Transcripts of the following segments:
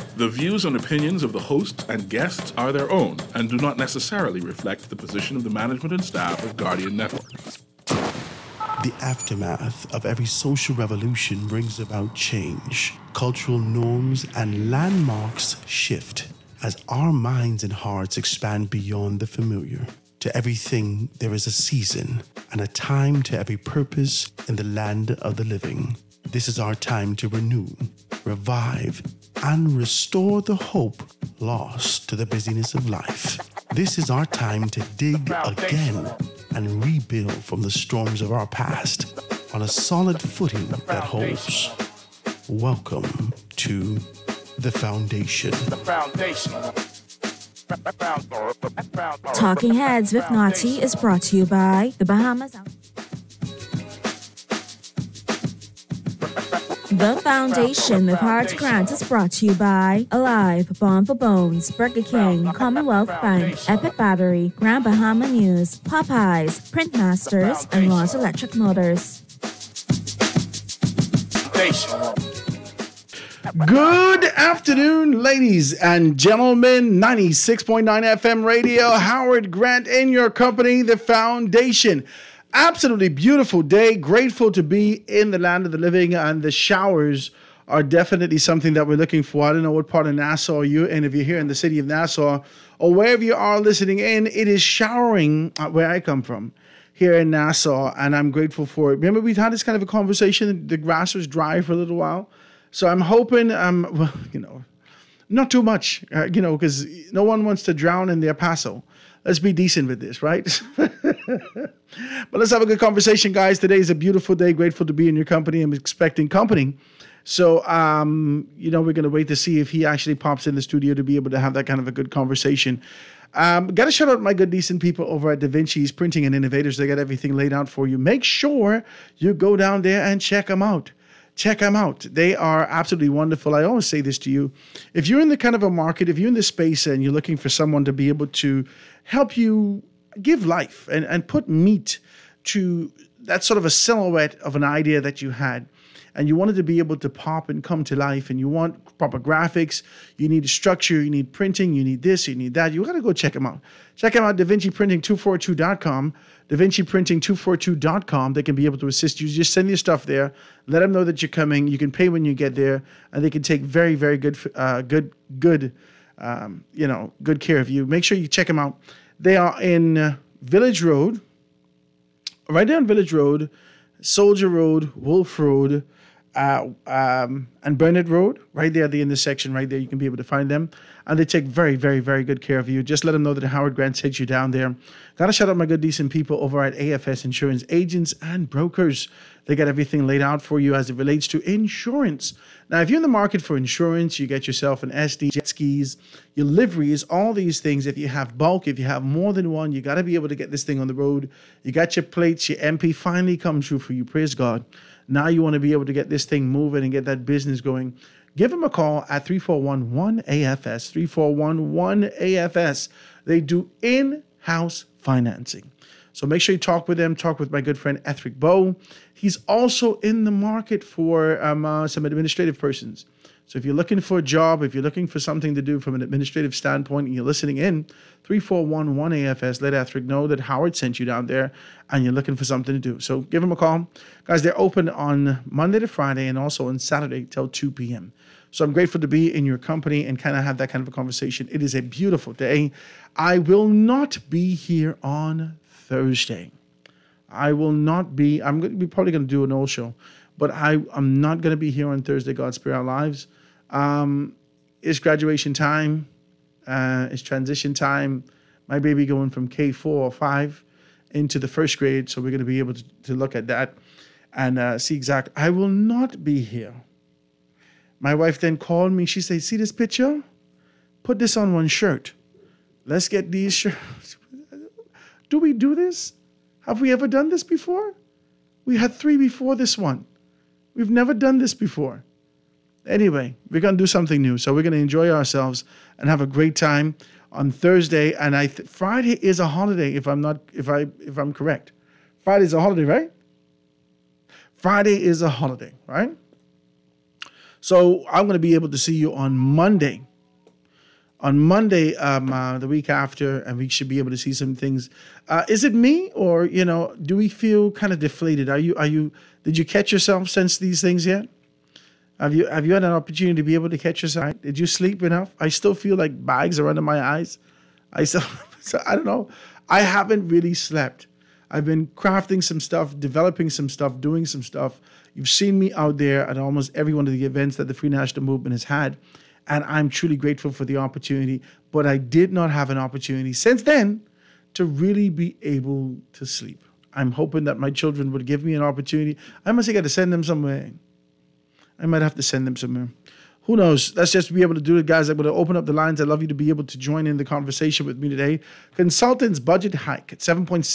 The views and opinions of the hosts and guests are their own and do not necessarily reflect the position of the management and staff of Guardian Network. The aftermath of every social revolution brings about change. Cultural norms and landmarks shift as our minds and hearts expand beyond the familiar. To everything, there is a season and a time to every purpose in the land of the living. This is our time to renew, revive, and restore the hope lost to the busyness of life. This is our time to dig again and rebuild from the storms of our past on a solid footing that holds. Welcome to The Foundation. The Foundation. Talking Heads with Naughty is brought to you by the Bahamas. The Foundation with Hart Grant is brought to you by Alive, Bond for Bones, Burger King, Commonwealth Bank, Epic Battery, Grand Bahama News, Popeyes, Printmasters, and Ross Electric Motors. Good afternoon, ladies and gentlemen. 96.9 FM radio, Howard Grant in your company, The Foundation. Absolutely beautiful day. Grateful to be in the land of the living, and the showers are definitely something that we're looking for. I don't know what part of Nassau you're in. If you're here in the city of Nassau or wherever you are listening in, it is showering where I come from here in Nassau, and I'm grateful for it. Remember, we've had this kind of a conversation. The grass was dry for a little while. So I'm hoping, not too much, because no one wants to drown in their paso. Let's be decent with this, right? But let's have a good conversation, guys. Today is a beautiful day. Grateful to be in your company. I'm expecting company. So, we're going to wait to see if he actually pops in the studio to be able to have that kind of a good conversation. Got to shout out my good, decent people over at Da Vinci's Printing and Innovators. They got everything laid out for you. Make sure you go down there and check them out. Check them out. They are absolutely wonderful. I always say this to you. If you're in the kind of a market, if you're in this space and you're looking for someone to be able to help you give life and put meat to that sort of a silhouette of an idea that you had, and you wanted to be able to pop and come to life, and you want proper graphics, you need structure, you need printing, you need this, you need that, you got to go check them out. Check them out, DaVinciPrinting242.com, DaVinciPrinting242.com. They can be able to assist you. Just send your stuff there. Let them know that you're coming. You can pay when you get there, and they can take very, very good care of you. Make sure you check them out. They are in Village Road, right there on Village Road, Soldier Road, Wolf Road, and Burnett Road, right there at the intersection, right there. You can be able to find them. And they take very, very, very good care of you. Just let them know that Howard Grant sent you down there. Got to shout out my good, decent people over at AFS Insurance Agents and Brokers. They got everything laid out for you as it relates to insurance. Now, if you're in the market for insurance, you get yourself an SD, jet skis, your liveries, all these things. If you have bulk, if you have more than one, you got to be able to get this thing on the road. You got your plates, your MP finally come true for you. Praise God. Now you want to be able to get this thing moving and get that business going. Give them a call at 341-1AFS, 341-1AFS. They do in-house financing. So make sure you talk with them. Talk with my good friend Ethric Bowe. He's also in the market for some administrative persons. So if you're looking for a job, if you're looking for something to do from an administrative standpoint, and you're listening in, 341-1AFS, let Ethric know that Howard sent you down there and you're looking for something to do. So give them a call. Guys, they're open on Monday to Friday and also on Saturday till 2 p.m. So I'm grateful to be in your company and kind of have that kind of a conversation. It is a beautiful day. I will not be here on Thursday. I'm probably going to do an old show, but I'm not going to be here on Thursday, God spare our lives. It's graduation time. It's transition time. My baby going from K4 or 5 into the first grade. So we're going to be able to look at that and see exactly. I will not be here. My wife then called me. She said, see this picture? Put this on one shirt. Let's get these shirts. Do we do this? Have we ever done this before? We had 3 before this one. We've never done this before. Anyway, we're going to do something new. So we're going to enjoy ourselves and have a great time on Thursday. And Friday is a holiday, if I'm correct. Friday's a holiday, right? Friday is a holiday, right? So I'm going to be able to see you on Monday. On Monday, the week after, and we should be able to see some things. Is it me, or do we feel kind of deflated? Did you catch yourself since these things yet? Have you had an opportunity to be able to catch yourself? Did you sleep enough? I still feel like bags are under my eyes. So I don't know. I haven't really slept. I've been crafting some stuff, developing some stuff, doing some stuff. You've seen me out there at almost every one of the events that the Free National Movement has had. And I'm truly grateful for the opportunity. But I did not have an opportunity since then to really be able to sleep. I'm hoping that my children would give me an opportunity. I must have got to send them somewhere. I might have to send them somewhere. Who knows? Let's just be able to do it, guys. I'm going to open up the lines. I'd love you to be able to join in the conversation with me today. Consultants budget hike at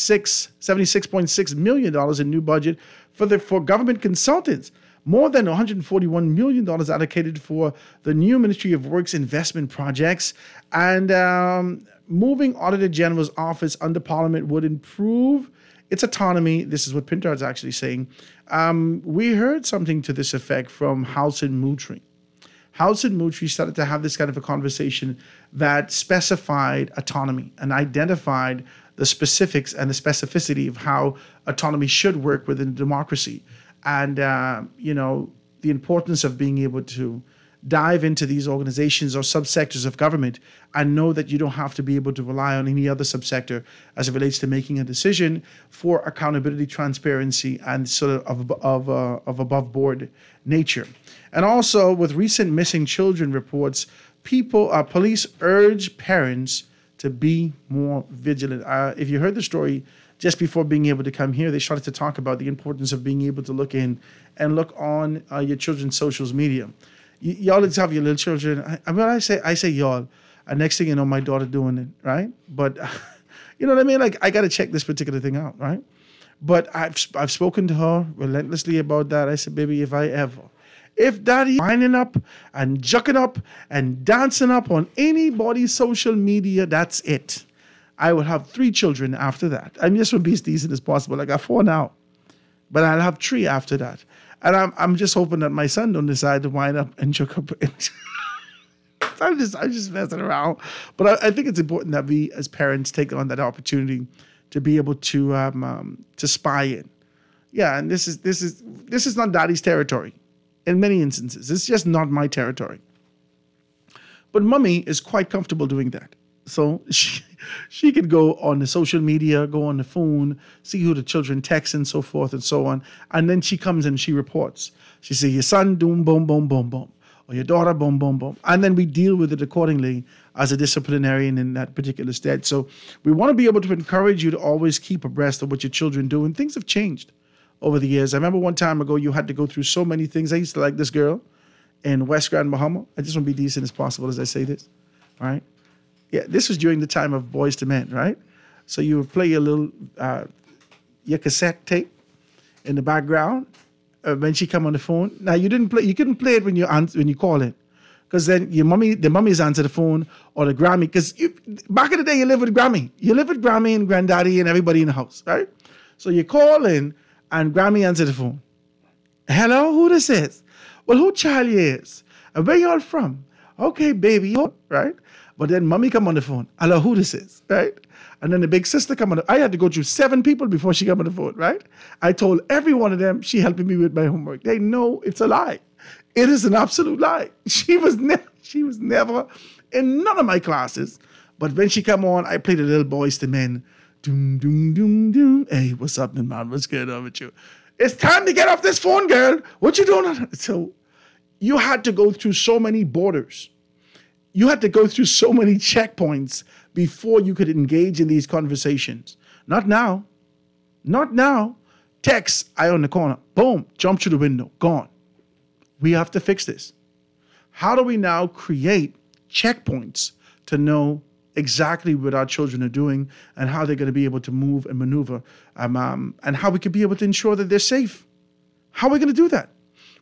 $76.6 million in new budget for government consultants. More than $141 million allocated for the new Ministry of Works investment projects. And moving Auditor General's office under Parliament would improve its autonomy. This is what Pintard's actually saying. We heard something to this effect from Howson Moultrie. Howson Moultrie started to have this kind of a conversation that specified autonomy and identified the specifics and the specificity of how autonomy should work within democracy. And, the importance of being able to dive into these organizations or subsectors of government and know that you don't have to be able to rely on any other subsector as it relates to making a decision for accountability, transparency, and sort of above board nature. And also with recent missing children reports, police urge parents to be more vigilant. If you heard the story just before being able to come here, they started to talk about the importance of being able to look in and look on your children's social media. Y'all have your little children. I say y'all, and next thing you know, my daughter doing it, right? But you know what I mean? Like, I got to check this particular thing out, right? But I've spoken to her relentlessly about that. I said, baby, if daddy winding up and jucking up and dancing up on anybody's social media, that's it. I will have 3 children after that. I'm just going to be as decent as possible. I got 4 now, but I'll have 3 after that. And I'm just hoping that my son don't decide to wind up and juke up. I'm just messing around. But I think it's important that we as parents take on that opportunity to be able to spy in. Yeah, and this is not daddy's territory. In many instances, it's just not my territory. But mommy is quite comfortable doing that. So she could go on the social media, go on the phone, see who the children text and so forth and so on. And then she comes and she reports. She says, your son doom, boom, boom, boom, boom. Or your daughter, boom, boom, boom. And then we deal with it accordingly as a disciplinarian in that particular state. So we want to be able to encourage you to always keep abreast of what your children do. And things have changed over the years. I remember one time ago, you had to go through so many things. I used to like this girl in West Grand, Bahama. I just want to be decent as possible as I say this, all right? Yeah, this was during the time of Boys to Men, right? So you would play your little, your cassette tape in the background when she come on the phone. Now you couldn't play it when you call it, because then the mummies answer the phone or the Grammy. Because back in the day, you live with Grammy and Granddaddy and everybody in the house, right? So you call in and Grammy answer the phone. Hello, who this is? Well, who child you is? And where y'all from? Okay, baby, right? But then mommy come on the phone. Hello, who this is, right? And then the big sister come on. I had to go through 7 people before she came on the phone, right? I told every one of them she helping me with my homework. They know it's a lie. It is an absolute lie. She was never in none of my classes. But when she come on, I played the little Boys to Men. Doom, doom, doom, doom. Hey, what's up, man? What's going on with you? It's time to get off this phone, girl. What you doing? So you had to go through so many borders. You had to go through so many checkpoints before you could engage in these conversations. Not now. Not now. Text, eye on the corner. Boom, jump through the window. Gone. We have to fix this. How do we now create checkpoints to know exactly what our children are doing and how they're going to be able to move and maneuver, and how we can be able to ensure that they're safe? How are we going to do that?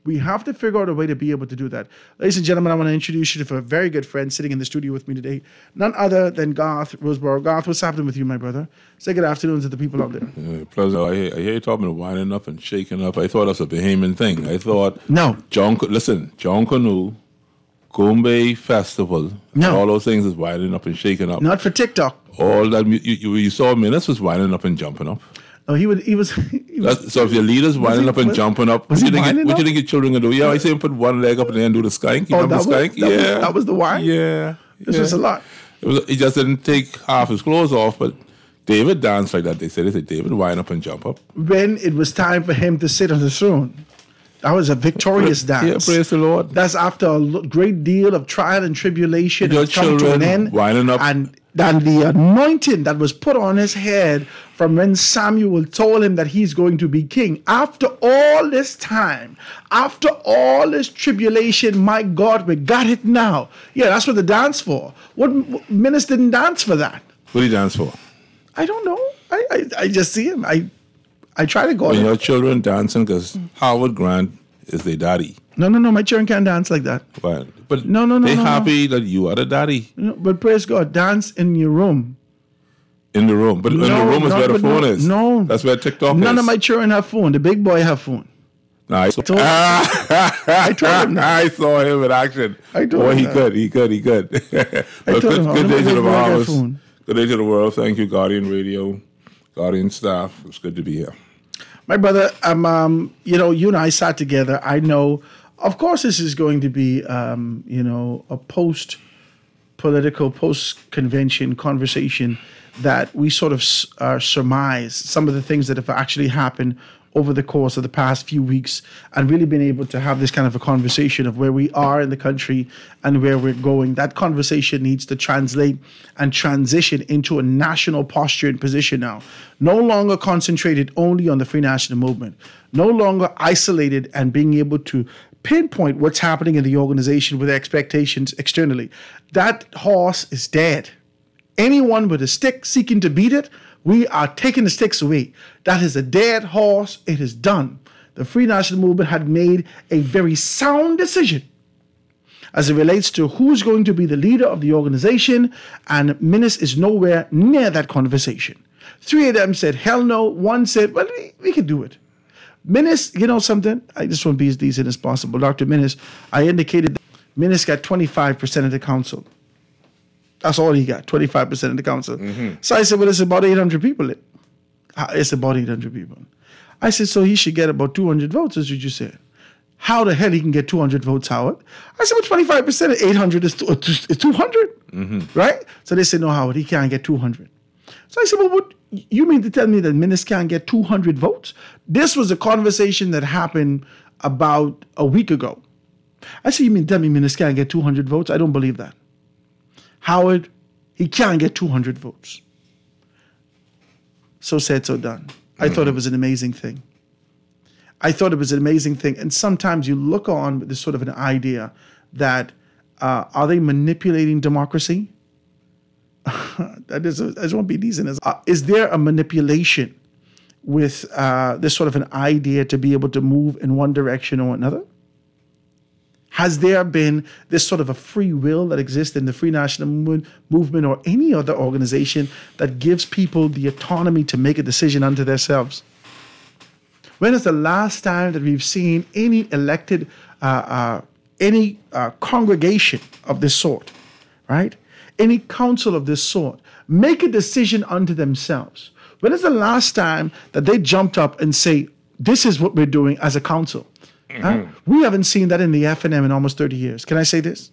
We have to figure out a way to be able to do that. Ladies and gentlemen, I want to introduce you to a very good friend sitting in the studio with me today. None other than Garth Roseborough. Garth, what's happening with you, my brother? Say good afternoon to the people out there. Pleasure. I hear you talking about winding up and shaking up. I thought that's a Bahamian thing. I thought No. John Canoe, Gombe Festival, No. all those things is winding up and shaking up. Not for TikTok. All that you saw Menace was winding up and jumping up. No, he was So if your leader's winding up and jumping up, was what he you winding think up? your children gonna do? Yeah, I see him put one leg up and then do the skank. You remember the skank? That was the why? Yeah. This was a lot. He just didn't take half his clothes off, but David danced like that. They said David wind up and jump up. When it was time for him to sit on the throne, that was a victorious dance. Yeah, praise the Lord. That's after a great deal of trial and tribulation Your had come to an children end. winding up. And the anointing that was put on his head from when Samuel told him that he's going to be king. After all this time, after all this tribulation, my God, we got it now. Yeah, that's what the dance for. What minister didn't dance for that? What did he dance for? I don't know. I just see him. I try to go. When your children dancing, because Howard Grant is their daddy. No. My children can't dance like that. But No, they no. happy that you are the daddy No, but praise God, dance in your room. in the room. But in the room is where the phone is. No. That's where TikTok is. None of my children have phone. The big boy have phone. Nice. told him that. I saw him in action. I told Boy, him he that. good. He good. But told him, good day to the I'm gonna Bahamas. get phone. Good day to the world. Thank you, Guardian Radio, Guardian staff. It's good to be here. My brother, you and I sat together. I know, of course, this is going to be, a post-political, post-convention conversation that we sort of surmise some of the things that have actually happened over the course of the past few weeks, and really been able to have this kind of a conversation of where we are in the country and where we're going. That conversation needs to translate and transition into a national posture and position now. No longer concentrated only on the Free National Movement, no longer isolated and being able to pinpoint what's happening in the organization with expectations externally. That horse is dead. Anyone with a stick seeking to beat it, we are taking the sticks away. That is a dead horse. It is done. The Free National Movement had made a very sound decision as it relates to who's going to be the leader of the organization, and Menace is nowhere near that conversation. 3 of them said, hell no. 1 said, well, we can do it. Menace, you know something? I just want to be as decent as possible. Dr. Menace, I indicated that Menace got 25% of the council. That's all he got, 25% of the council. Mm-hmm. So I said, well, it's about 800 people. It's about 800 people. I said, so he should get about 200 votes, is what you said. How the hell he can get 200 votes, Howard? I said, well, 25% of 800 is 200, mm-hmm. Right? So they said, no, Howard, he can't get 200. So I said, well, what, you mean to tell me that Menace can't get 200 votes? This was a conversation that happened about a week ago. I said, you mean to tell me Menace can't get 200 votes? I don't believe that. Howard, he can't get 200 votes. So said, so done. I thought it was an amazing thing. And sometimes you look on with this sort of an idea that, are they manipulating democracy? I just want to be decent. Is there a manipulation with this sort of an idea to be able to move in one direction or another? Has there been this sort of a free will that exists in the Free National Movement or any other organization that gives people the autonomy to make a decision unto themselves? When is the last time that we've seen any elected, congregation of this sort, right? Any council of this sort make a decision unto themselves? When is the last time that they jumped up and say, this is what we're doing as a council? Mm-hmm. We haven't seen that in the FNM in almost 30 years. Can I say this?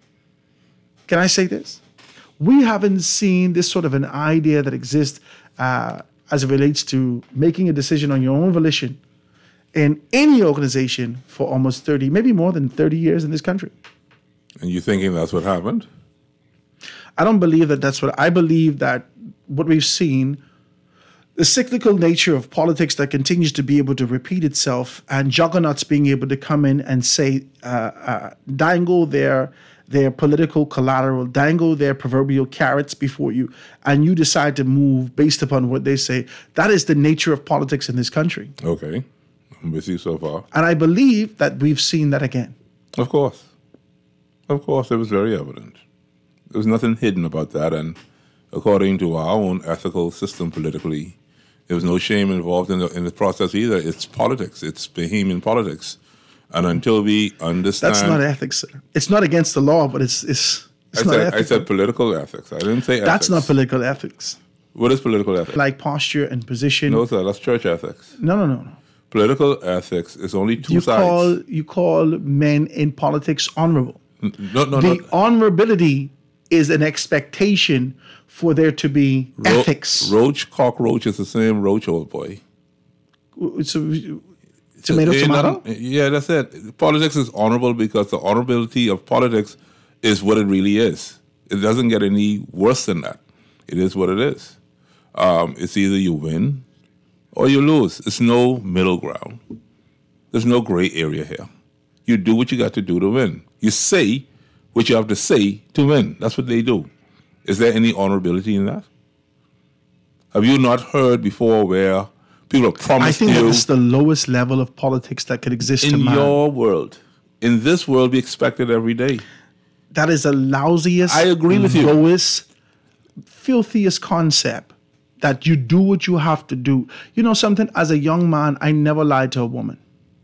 We haven't seen this sort of an idea that exists as it relates to making a decision on your own volition in any organization for almost 30, maybe more than 30 years in this country. And you thinking that's what happened? I don't believe that that's what I believe. That what we've seen, the cyclical nature of politics that continues to be able to repeat itself, and juggernauts being able to come in and say, dangle their political collateral, dangle their proverbial carrots before you, and you decide to move based upon what they say. That is the nature of politics in this country. Okay. I'm with you so far. And I believe that we've seen that again. Of course. Of course, it was very evident. There was nothing hidden about that. And according to our own ethical system politically, there was no shame involved in the process either. It's politics. It's Bahamian politics. And until we understand... That's not ethics, sir. It's not against the law, but it's not ethical. I said political ethics. I didn't say ethics. That's not political ethics. What is political ethics? Like posture and position. No, sir. That's church ethics. No. Political ethics is only two sides. You call men in politics honorable. No. The honorability is an expectation for there to be ethics. Cockroach is the same roach, old boy. Tomato. Yeah, that's it. Politics is honorable because the honorability of politics is what it really is. It doesn't get any worse than that. It is what it is. It's either you win or you lose. It's no middle ground. There's no gray area here. You do what you got to do to win. You say what you have to say to win. That's what they do. Is there any honorability in that? Have you not heard before where people have promised you... I think that's the lowest level of politics that could exist in your world. In this world, we expect it every day. That is the lousiest, I agree with you. Lowest, filthiest concept, that you do what you have to do. You know something? As a young man, I never lied to a woman.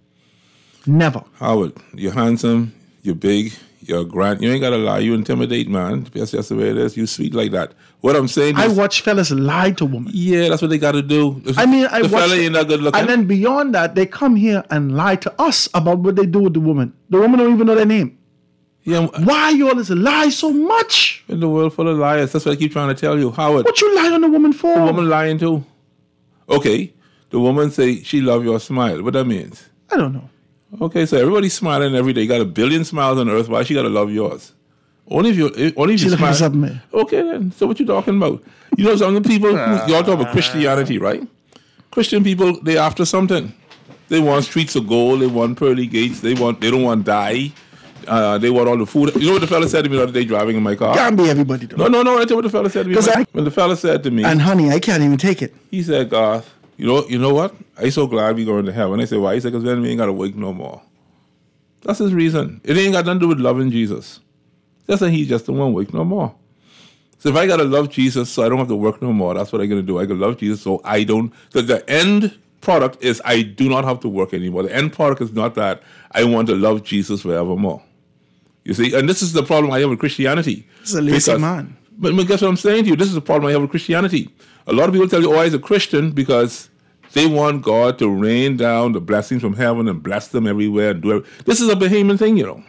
Never. Howard, you're handsome, you're big, you're grand. You ain't got to lie. You intimidate, man. That's just the way it is. You sweet like that. What I'm saying is... I watch fellas lie to women. Yeah, that's what they got to do. I watch... fella ain't that good looking. And then beyond that, they come here and lie to us about what they do with the woman. The woman don't even know their name. Yeah. Why you always lie so much? In the world full of liars. That's what I keep trying to tell you. Howard. What you lie on the woman for? The woman lying too. Okay. The woman say she love your smile. What that means? I don't know. Okay, so everybody's smiling every day. You got 1 billion smiles on earth. Why she got to love yours? Only if you smile. Something. Okay, then. So what you talking about? You know, some people, y'all talk about Christianity, right? Christian people, they after something. They want streets of gold. They want pearly gates. They don't want dye. They want all the food. You know what the fella said to me the other day driving in my car? Can't be everybody though. No. I tell you what the fella said to me. When the fella said to me, and honey, I can't even take it. He said, Garth, you know what? I'm so glad we going to heaven. I said, why? He said, because then we ain't got to wake no more. That's his reason. It ain't got nothing to do with loving Jesus. That's why he's just the one wake no more. So if I got to love Jesus so I don't have to work no more, that's what I'm going to do. I can love Jesus so I don't... The end product is I do not have to work anymore. The end product is not that I want to love Jesus forevermore. You see? And this is the problem I have with Christianity. This is a lazy man. But guess what I'm saying to you? This is the problem I have with Christianity. A lot of people tell you, I'm a Christian because they want God to rain down the blessings from heaven and bless them everywhere. And do everything. This is a Bahamian thing, you know.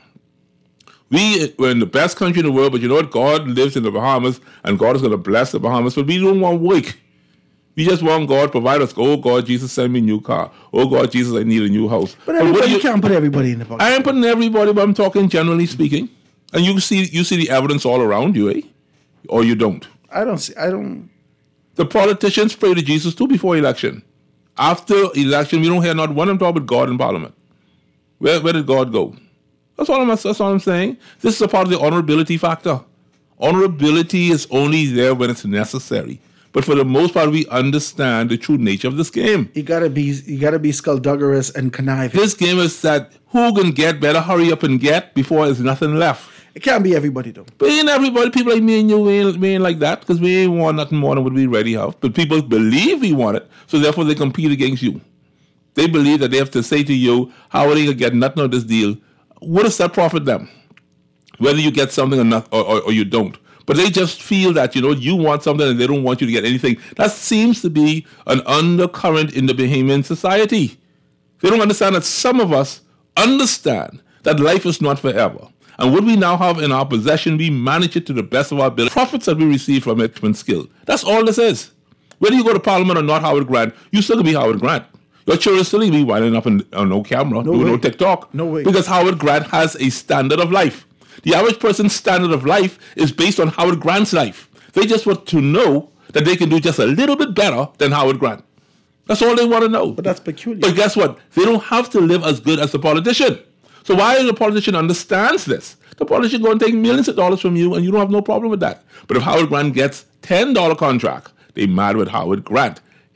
We're in the best country in the world, but you know what? God lives in the Bahamas, and God is going to bless the Bahamas, but we don't want work. We just want God to provide us. Oh, God, Jesus, send me a new car. Oh, God, Jesus, I need a new house. But you can't put everybody in the box. I ain't putting everybody, but I'm talking generally speaking. And you see the evidence all around you, eh? Or you don't? I don't. The politicians pray to Jesus too before election. After election, we don't hear not one of them talk about God in Parliament. Where did God go? That's all I'm saying. This is a part of the honorability factor. Honorability is only there when it's necessary. But for the most part, we understand the true nature of this game. You gotta be skullduggerous and conniving. This game is that who can get better, hurry up and get before there's nothing left. It can't be everybody though. But ain't everybody, people like me and you, we ain't like that because we ain't want nothing more than what we already have. But people believe we want it, so therefore they compete against you. They believe that they have to say to you, how are they going to get nothing out of this deal? What does that profit them? Whether you get something or not, or you don't. But they just feel that, you want something and they don't want you to get anything. That seems to be an undercurrent in the Bahamian society. They don't understand that some of us understand that life is not forever. And what we now have in our possession, we manage it to the best of our ability. Profits that we receive from it and skill. That's all this is. Whether you go to Parliament or not Howard Grant, you still can be Howard Grant. Your children still can be winding up on no camera, doing no TikTok. No way. Because Howard Grant has a standard of life. The average person's standard of life is based on Howard Grant's life. They just want to know that they can do just a little bit better than Howard Grant. That's all they want to know. But that's peculiar. But guess what? They don't have to live as good as the politician. So why the politician understands this? The politician going to take millions of dollars from you and you don't have no problem with that. But if Howard Grant gets $10 contract, they mad with Howard Grant.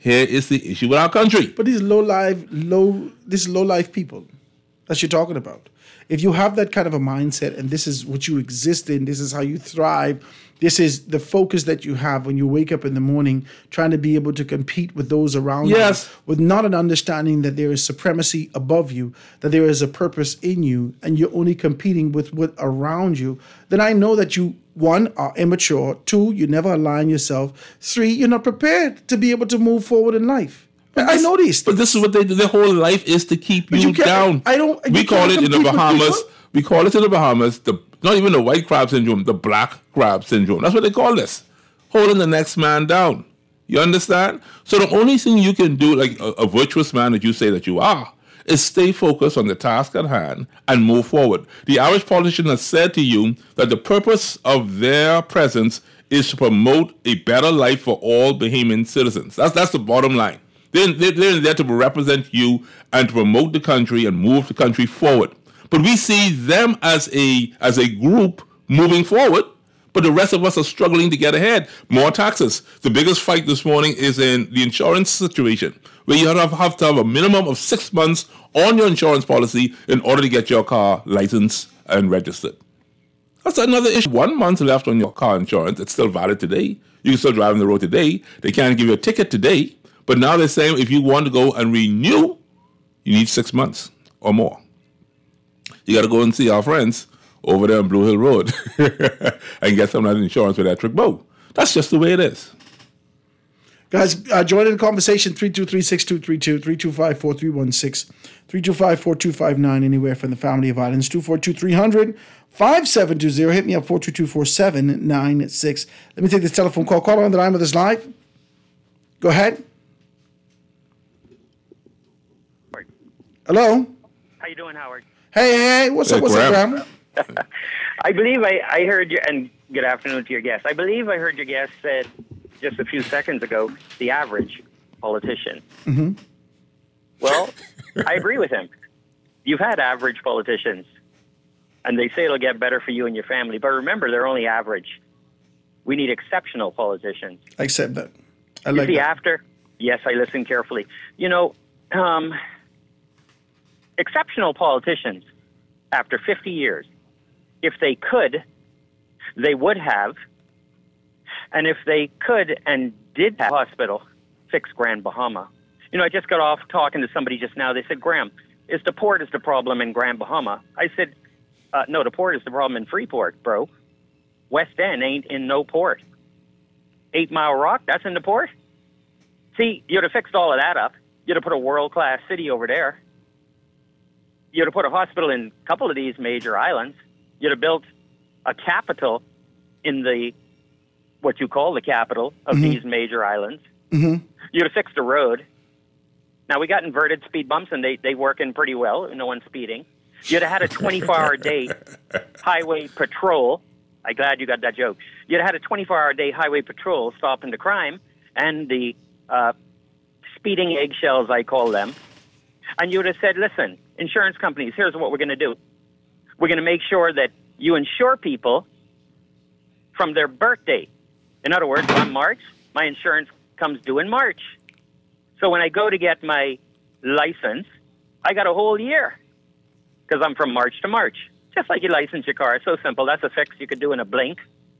here is the issue with our country. But these low life people that you're talking about. If you have that kind of a mindset and this is what you exist in, this is how you thrive, this is the focus that you have when you wake up in the morning, trying to be able to compete with those around Yes. you, with not an understanding that there is supremacy above you, that there is a purpose in you, and you're only competing with what around you, then I know that you, one, are immature, two, you never align yourself, three, you're not prepared to be able to move forward in life. I know these things. But this is what they do. Their whole life is to keep But you you can't- down. I don't- you We call can't it in the compete with Bahamas. people. We call it in the Bahamas not even the white crab syndrome, the black crab syndrome. That's what they call this. Holding the next man down. You understand? So the only thing you can do, like a virtuous man that you say that you are, is stay focused on the task at hand and move forward. The Irish politician has said to you that the purpose of their presence is to promote a better life for all Bahamian citizens. That's the bottom line. They're there to represent you and to promote the country and move the country forward. But we see them as a group moving forward, but the rest of us are struggling to get ahead. More taxes. The biggest fight this morning is in the insurance situation, where you have to have a minimum of 6 months on your insurance policy in order to get your car licensed and registered. That's another issue. 1 month left on your car insurance. It's still valid today. You can still drive on the road today. They can't give you a ticket today. But now they're saying if you want to go and renew, you need 6 months or more. You got to go and see our friends over there on Blue Hill Road and get some of that insurance with Electric Bow. That's just the way it is. Guys, join in the conversation, 323-6232, 325-4316, 325-4259, anywhere from the family of islands, 242-300-5720. Hit me up, 422-4796. Let me take this telephone call. Caller on the line with us live. Go ahead. Hello? How you doing, Howard? Hey, what's Hey, up, Graham. Graham? I believe I heard you, and good afternoon to your guest. I believe I heard your guest said just a few seconds ago, the average politician. Mm-hmm. Well, I agree with him. You've had average politicians, and they say it'll get better for you and your family. But remember, they're only average. We need exceptional politicians. I accept that. I You like see, that. after, yes, I listen carefully. You know, exceptional politicians, after 50 years, if they could, they would have. And if they could and did have a hospital, fix Grand Bahama. You know, I just got off talking to somebody just now. They said, Graham, the port is the problem in Grand Bahama. I said, no, the port is the problem in Freeport, bro. West End ain't in no port. 8 Mile Rock, that's in the port. See, you'd have fixed all of that up. You'd have put a world-class city over there. You'd have put a hospital in a couple of these major islands. You'd have built a capital in what you call the capital of these major islands. Mm-hmm. You'd have fixed a road. Now, we got inverted speed bumps, and they work in pretty well. No one's speeding. You'd have had a 24-hour-a-day highway patrol. I'm glad you got that joke. You'd have had a 24-hour-a-day highway patrol stopping the crime and the speeding eggshells, I call them. And you would have said, listen, insurance companies, here's what we're going to do. We're going to make sure that you insure people from their birthday. In other words, on March, my insurance comes due in March. So when I go to get my license, I got a whole year because I'm from March to March. Just like you license your car. It's so simple. That's a fix you could do in a blink.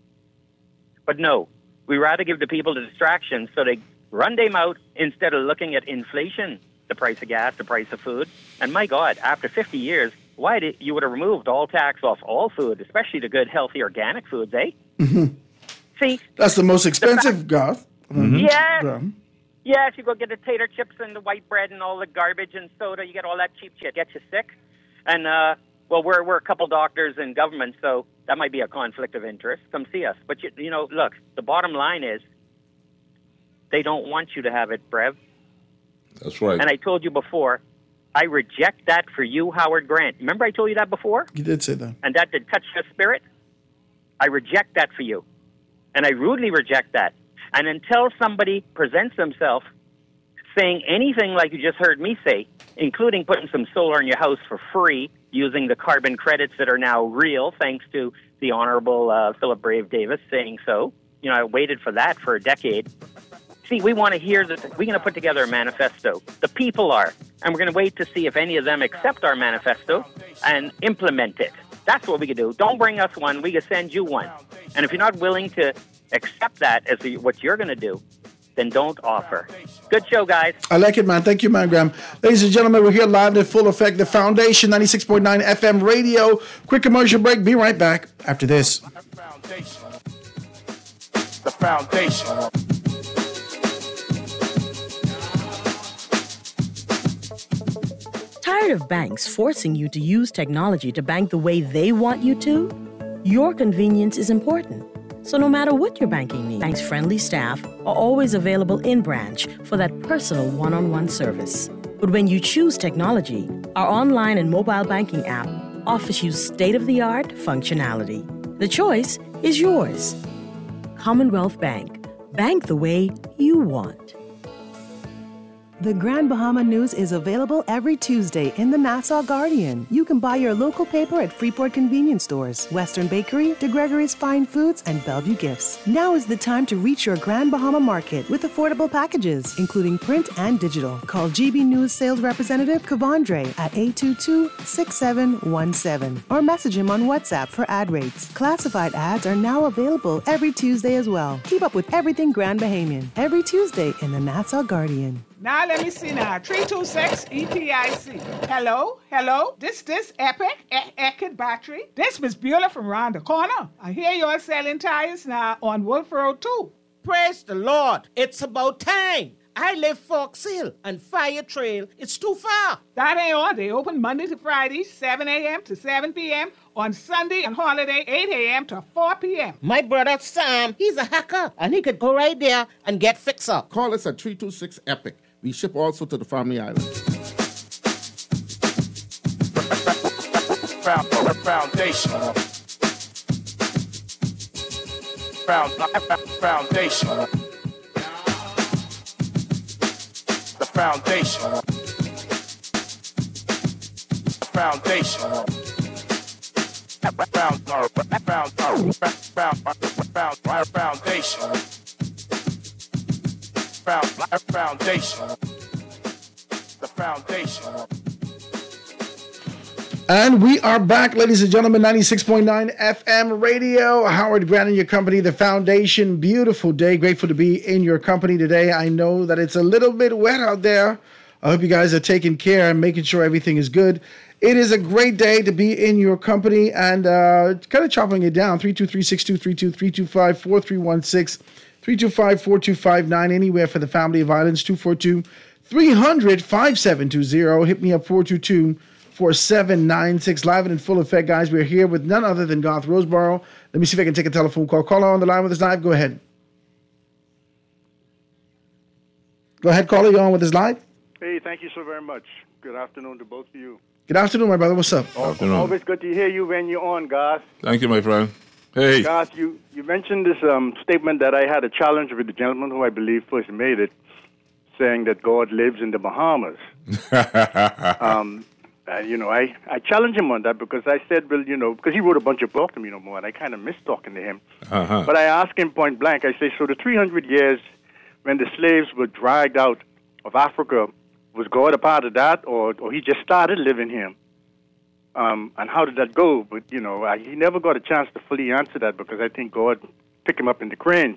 But no, we rather give the people the distractions so they run them out instead of looking at inflation, the price of gas, the price of food. And my God, after 50 years, why did you would have removed all tax off all food, especially the good, healthy, organic foods, eh? Mm-hmm. See? That's the most expensive, Garth. Yes. Yes, you go get the tater chips and the white bread and all the garbage and soda. You get all that cheap shit. Gets you sick. And, well, we're a couple doctors in government, so that might be a conflict of interest. Come see us. But, you know, look, the bottom line is they don't want you to have it, Brev. That's right. And I told you before, I reject that for you, Howard Grant. Remember I told you that before? You did say that. And that did touch your spirit? I reject that for you. And I rudely reject that. And until somebody presents themselves saying anything like you just heard me say, including putting some solar in your house for free, using the carbon credits that are now real, thanks to the Honorable Philip Brave Davis saying so. You know, I waited for that for a decade. See, we want to hear that we're going to put together a manifesto. The people are. And we're going to wait to see if any of them accept our manifesto and implement it. That's what we can do. Don't bring us one. We can send you one. And if you're not willing to accept that as what you're going to do, then don't offer. Good show, guys. I like it, man. Thank you, man, Graham. Ladies and gentlemen, we're here live in full effect. The Foundation, 96.9 FM radio. Quick commercial break. Be right back after this. The Foundation. Tired of banks forcing you to use technology to bank the way they want you to? Your convenience is important. So no matter what your banking needs, Bank's friendly staff are always available in branch for that personal one-on-one service. But when you choose technology, our online and mobile banking app offers you state-of-the-art functionality. The choice is yours. Commonwealth Bank. Bank the way you want. The Grand Bahama News is available every Tuesday in the Nassau Guardian. You can buy your local paper at Freeport Convenience Stores, Western Bakery, DeGregory's Fine Foods, and Bellevue Gifts. Now is the time to reach your Grand Bahama market with affordable packages, including print and digital. Call GB News sales representative Kavandre at 822-6717 or message him on WhatsApp for ad rates. Classified ads are now available every Tuesday as well. Keep up with everything Grand Bahamian every Tuesday in the Nassau Guardian. Now let me see now. 326 EPIC. Hello? This Epic Eckert battery. This Miss Beulah from round the corner. I hear you're selling tires now on Wolf Road too. Praise the Lord. It's about time. I live Fox Hill and Fire Trail. It's too far. That ain't all. They open Monday to Friday, 7 a.m. to 7 p.m. On Sunday and holiday, 8 a.m. to 4 p.m. My brother Sam, he's a hacker, and he could go right there and get fixed up. Call us at 326 EPIC. We ship also to the Family Island. Foundation. Foundation. The Foundation. Foundation. Foundation. The Foundation. And we are back, ladies and gentlemen, 96.9 FM radio. Howard Grant and your company, The Foundation. Beautiful day. Grateful to be in your company today. I know that it's a little bit wet out there. I hope you guys are taking care and making sure everything is good. It is a great day to be in your company and kind of chopping it down. 323-6232, 325-4316, 325-4259, anywhere for the Family of Islands, 242-300-5720. Hit me up, 422-4796. Live and in full effect, guys. We're here with none other than Garth Roseborough. Let me see if I can take a telephone call. Caller on the line with us live. Go ahead. Go ahead, caller. You're on with us live. Hey, thank you so very much. Good afternoon to both of you. Good afternoon, my brother. What's up? Afternoon. Always good to hear you when you're on, Garth. Thank you, my friend. Hey. Garth, you mentioned this statement that I had a challenge with the gentleman who I believe first made it, saying that God lives in the Bahamas. I challenged him on that because I said, well, because he wrote a bunch of books to me, and I kind of missed talking to him. Uh-huh. But I asked him point blank, I say, so the 300 years when the slaves were dragged out of Africa, was God a part of that, or he just started living here? And how did that go? But, he never got a chance to fully answer that because I think God picked him up in the cranes.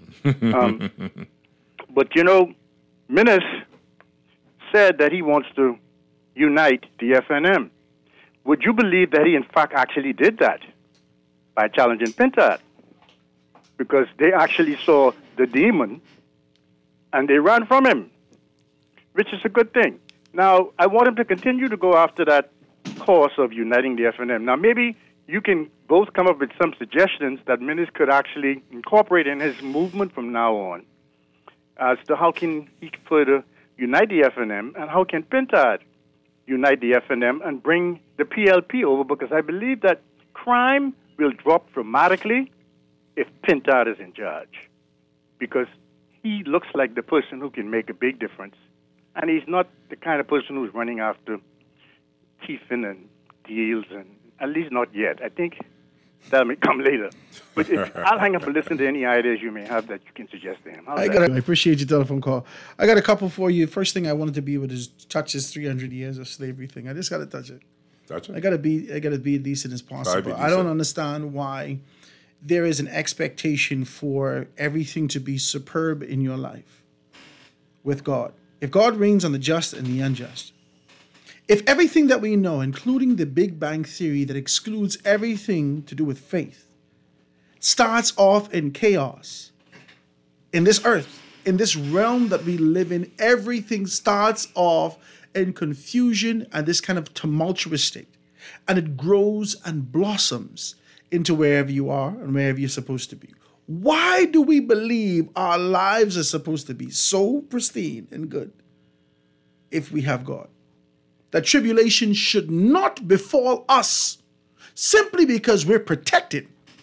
But, Minnis said that he wants to unite the FNM. Would you believe that he, in fact, actually did that by challenging Pintard? Because they actually saw the demon and they ran from him, which is a good thing. Now, I want him to continue to go after that course of uniting the FNM. Now, maybe you can both come up with some suggestions that Minnis could actually incorporate in his movement from now on as to how can he further unite the FNM and how can Pintard unite the FNM and bring the PLP over, because I believe that crime will drop dramatically if Pintard is in charge, because he looks like the person who can make a big difference. And he's not the kind of person who's running after tiffin and deals, and at least not yet. I think that may come later. But I'll hang up and listen to any ideas you may have that you can suggest to him. How's I that? appreciate your telephone call. I got a couple for you. First thing I wanted to be able to touch this 300 years of slavery thing. I just got to touch it. Touch it. I got to be as decent as possible. I don't understand why there is an expectation for everything to be superb in your life with God. If God reigns on the just and the unjust, if everything that we know, including the Big Bang Theory that excludes everything to do with faith, starts off in chaos, in this earth, in this realm that we live in, everything starts off in confusion and this kind of tumultuous state. And it grows and blossoms into wherever you are and wherever you're supposed to be. Why do we believe our lives are supposed to be so pristine and good if we have God? That tribulation should not befall us simply because we're protected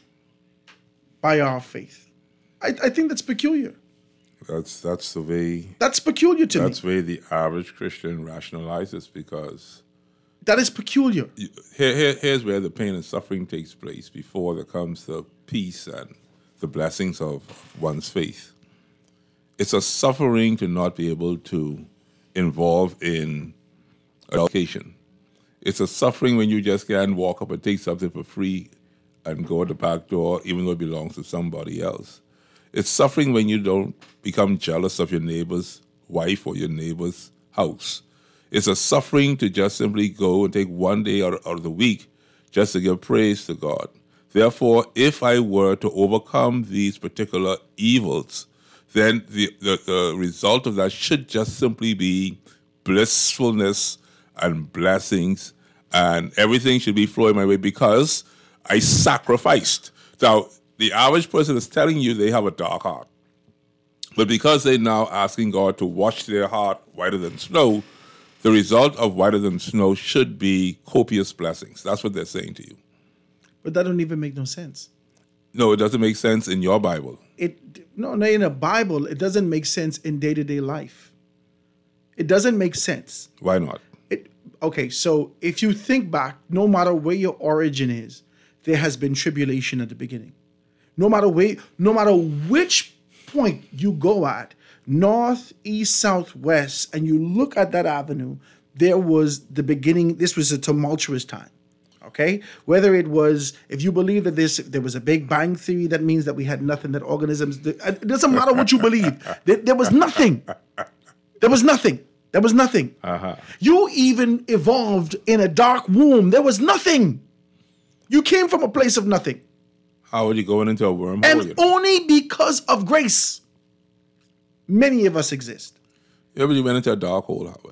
by our faith. I think that's peculiar. That's the way. That's peculiar to me. That's the way the average Christian rationalizes, because that is peculiar. Here's where the pain and suffering takes place before there comes the peace and the blessings of one's faith. It's a suffering to not be able to involve in education. It's a suffering when you just can't walk up and take something for free and go at the back door, even though it belongs to somebody else. It's suffering when you don't become jealous of your neighbor's wife or your neighbor's house. It's a suffering to just simply go and take one day out of the week just to give praise to God. Therefore, if I were to overcome these particular evils, then the result of that should just simply be blissfulness and blessings, and everything should be flowing my way because I sacrificed. Now, the average person is telling you they have a dark heart. But because they're now asking God to wash their heart whiter than snow, the result of whiter than snow should be copious blessings. That's what they're saying to you. But that don't even make no sense. No, it doesn't make sense in your Bible. No, in a Bible, it doesn't make sense in day-to-day life. It doesn't make sense. Why not? Okay, so if you think back, no matter where your origin is, there has been tribulation at the beginning. No matter which point you go at, north, east, south, west, and you look at that avenue, there was the beginning. This was a tumultuous time. Okay? Whether it was, if you believe that there was a Big Bang Theory, that means that we had nothing, that organisms, it doesn't matter what you believe. There was nothing. There was nothing. There was nothing. Uh-huh. You even evolved in a dark womb. There was nothing. You came from a place of nothing. How are you going into a wormhole? And only because of grace, many of us exist. Yeah, but you went into a dark hole, Howard.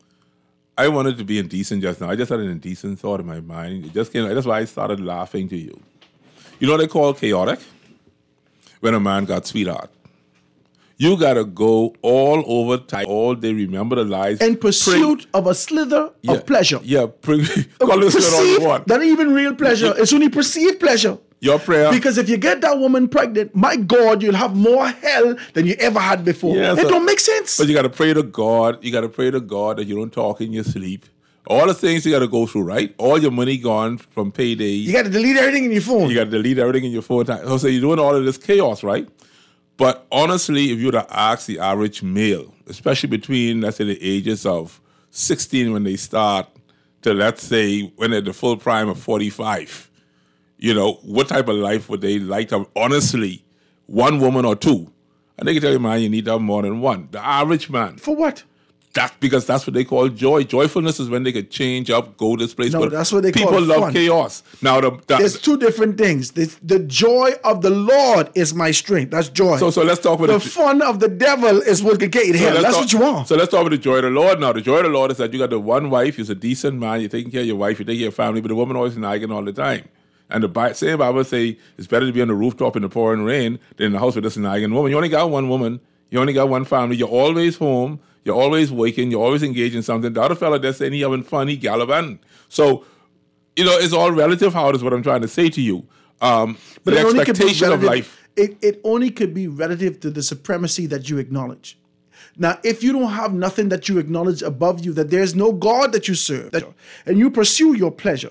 I wanted to be indecent just now. I just had an indecent thought in my mind. It just came. That's why I started laughing to you. You know what they call chaotic? When a man got sweetheart. You got to go all over time, all day, remember the lies. In pursuit of a slither of pleasure. Yeah, call this all you want. Not even real pleasure. It's only perceived pleasure. Your prayer. Because if you get that woman pregnant, my God, you'll have more hell than you ever had before. Yeah, it don't make sense. But you got to pray to God. You got to pray to God that you don't talk in your sleep. All the things you got to go through, right? All your money gone from payday. You got to delete everything in your phone. You got to delete everything in your phone. So you're doing all of this chaos, right? But honestly, if you were to ask the average male, especially between, let's say, the ages of 16 when they start to, let's say, when they're the full prime of 45, you know, what type of life would they like to have? Honestly, one woman or two. And they can tell you, man, you need to have more than one. The average man. For what? That's because that's what they call joy. Joyfulness is when they could change up, go this place. No, but that's what they call people love fun. chaos. Now, there's two different things. The joy of the Lord is my strength. That's joy. So let's talk about the fun of the devil is what can get you to hell. That's what you want. So let's talk about the joy of the Lord now. The joy of the Lord is that you got the one wife. You're a decent man. You're taking care of your wife. You're taking care of your family. But the woman always nagging all the time. And the same Bible say it's better to be on the rooftop in the pouring rain than in the house with this nagging woman. You only got one woman. You only got one family. You're always home. You're always waking. You're always engaged in something. The other fella that's saying he having fun, he gallivanting. So, you know, it's all relative. How is what I'm trying to say to you. But the expectation of life. It only could be relative to the supremacy that you acknowledge. Now, if you don't have nothing that you acknowledge above you, that there's no God that you serve, and you pursue your pleasure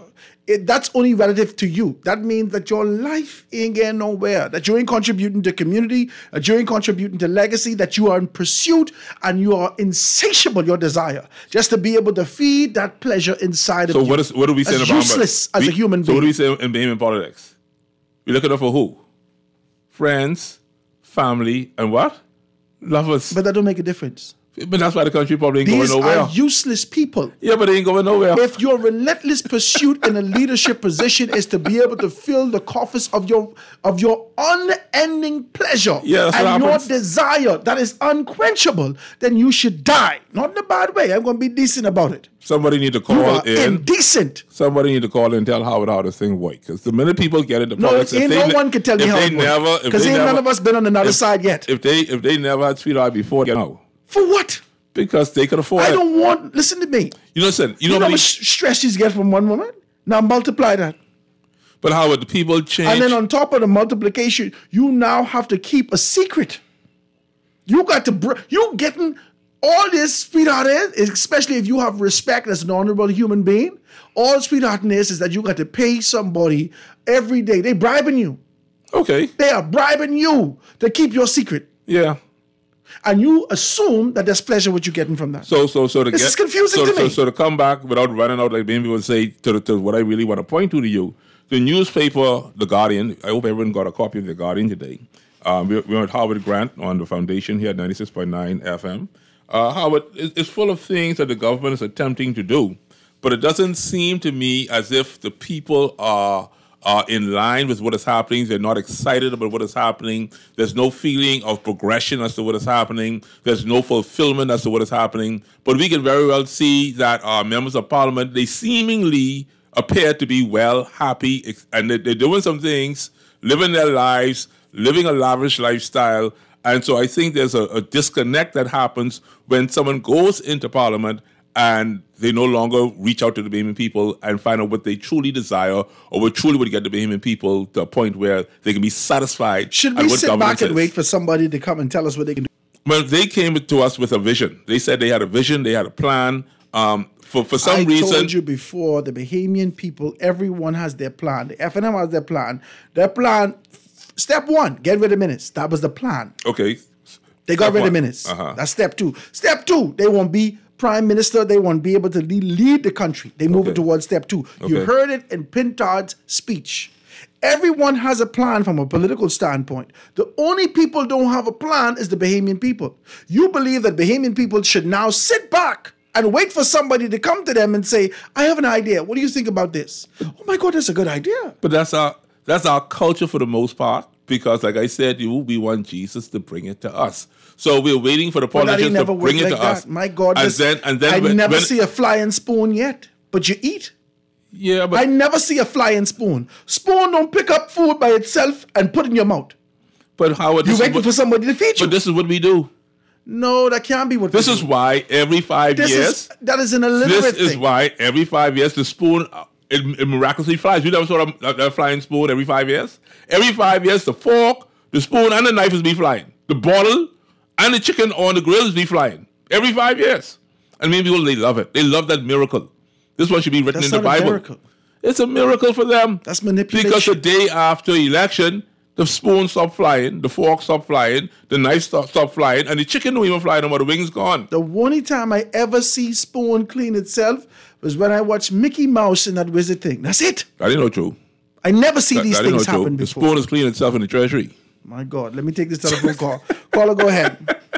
that's only relative to you. That means that your life ain't getting nowhere, that you ain't contributing to community, that you ain't contributing to legacy, that you are in pursuit and you are insatiable, your desire, just to be able to feed that pleasure inside of you. So what do we say about useless as a human being? So what do we say in Bahamian politics? We look at it for who? Friends, family, and what? Lovers. But that don't make a difference. But that's why the country probably ain't These going nowhere. are useless people. Yeah, but they ain't going nowhere. If your relentless pursuit in a leadership position is to be able to fill the coffers of your unending pleasure and your desire that is unquenchable, then you should die. Not in a bad way. I'm going to be decent about it. Somebody need to call You are in. indecent. Somebody need to call in and tell Howard how this thing works. Because the minute people get into No, politics, no one can tell me how it works. Because none of us been on another side yet. If they never had sweetheart before, you know. For what? Because they could afford it. I don't want. Listen to me. You listen. You know how much stress you get from one woman? Now multiply that. But Howard, the people change. And then on top of the multiplication, you now have to keep a secret. You got to. You getting all this sweetheart is, especially if you have respect as an honorable human being. All sweetheart is that you got to pay somebody every day. They bribing you. Okay. They are bribing you to keep your secret. Yeah. And you assume that there's pleasure what you're getting from that. So to this is confusing to me. So to come back without running out, like many people say, to what I really want to point to you, the newspaper, The Guardian. I hope everyone got a copy of The Guardian today. We're at Howard Grant on the foundation here at 96.9 FM. Howard, it's full of things that the government is attempting to do, but it doesn't seem to me as if the people are in line with what is happening. They're not excited about what is happening. There's no feeling of progression as to what is happening. There's no fulfillment as to what is happening. But we can very well see that our members of parliament, they seemingly appear to be well, happy, and they're doing some things, living their lives, living a lavish lifestyle. And so I think there's a disconnect that happens when someone goes into parliament and they no longer reach out to the Bahamian people and find out what they truly desire or what truly would get the Bahamian people to a point where they can be satisfied. Should we sit back and wait for somebody to come and tell us what they can do? Well, they came to us with a vision. They said they had a vision, they had a plan. For some reason... I told you before, the Bahamian people, everyone has their plan. The FNM has their plan. Their plan, step one, get rid of minutes. That was the plan. Okay. They got rid of minutes. That's step two. Step two, they won't be prime minister. They won't be able to lead the country. They move it towards step two. You heard it in Pintard's speech. Everyone has a plan from a political standpoint. The only people don't have a plan is the Bahamian people. You believe that Bahamian people should now sit back and wait for somebody to come to them and say, I have an idea. What do you think about this? Oh my God, that's a good idea. But that's our culture for the most part, because like I said, we want Jesus to bring it to us. So we're waiting for the politicians to bring it to us. My God, and then I never see a flying spoon yet, but you eat. Yeah, but I never see a flying spoon. Spoon don't pick up food by itself and put in your mouth. But Howard, you're waiting for somebody to feed you. But this is what we do. No, that can't be what this is why every 5 years. That is an illiterate thing. This is why every 5 years the spoon it miraculously flies. You never saw that flying spoon every 5 years? Every 5 years, the fork, the spoon, and the knife is be flying. The bottle and the chicken on the grill is be flying. Every 5 years. And many people, they love it. They love that miracle. This one should be written in the Bible. Miracle. It's a miracle for them. That's manipulation. Because the day after election, the spoon stopped flying, the fork stopped flying, the knife stopped flying, and the chicken don't even fly no more. The wings gone. The only time I ever see spoon clean itself was when I watched Mickey Mouse in that wizard thing. That's it. I didn't know true. I never see these things happen before. The spoon is cleaning itself in the treasury. My God, let me take this telephone call. Caller, go ahead.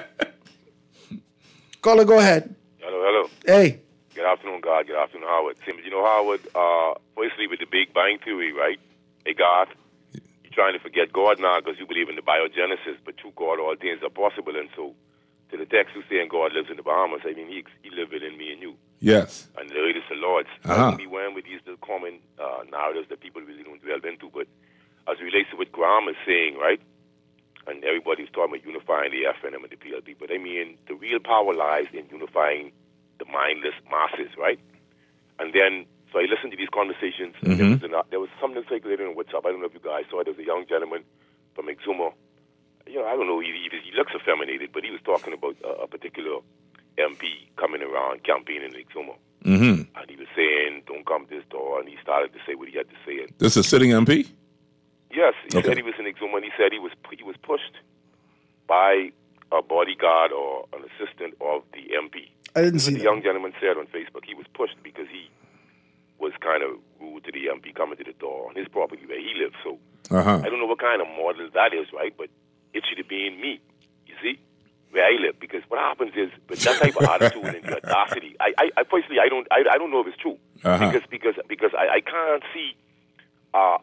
Caller, go ahead. Hello. Hey. Good afternoon, God. Good afternoon, Howard. You know, Howard, firstly with the Big Bang Theory, right? Hey, God, you're trying to forget God now because you believe in the biogenesis, but through God all things are possible. And so to the text who's saying God lives in the Bahamas, I mean, he lives within me and you. Yes. And the earth is the Lord's. I don't be wearing with these little common narratives that people really don't delve into, but as it relates to what Graham is saying, right? And everybody's talking about unifying the FNM and the PLP, but I mean, the real power lies in unifying the mindless masses, right? And then, so I listened to these conversations. Mm-hmm. There was something circulating on WhatsApp. I don't know if you guys saw it. There was a young gentleman from Exuma. You know, I don't know, he looks effeminated, but he was talking about a particular MP coming around campaigning in Exuma. Mm-hmm. And he was saying, don't come to this door, and he started to say what he had to say. And this is a sitting MP? Yes, he said he was in Exuma, and he said he was pushed by a bodyguard or an assistant of the MP. I didn't see the young gentleman said on Facebook he was pushed because he was kind of rude to the MP coming to the door on his property where he lives. So I don't know what kind of model that is, right? But it should have been me, you see, where I live. Because what happens is, with that type of attitude and the audacity, I personally, I don't know if it's true. Because I can't see. I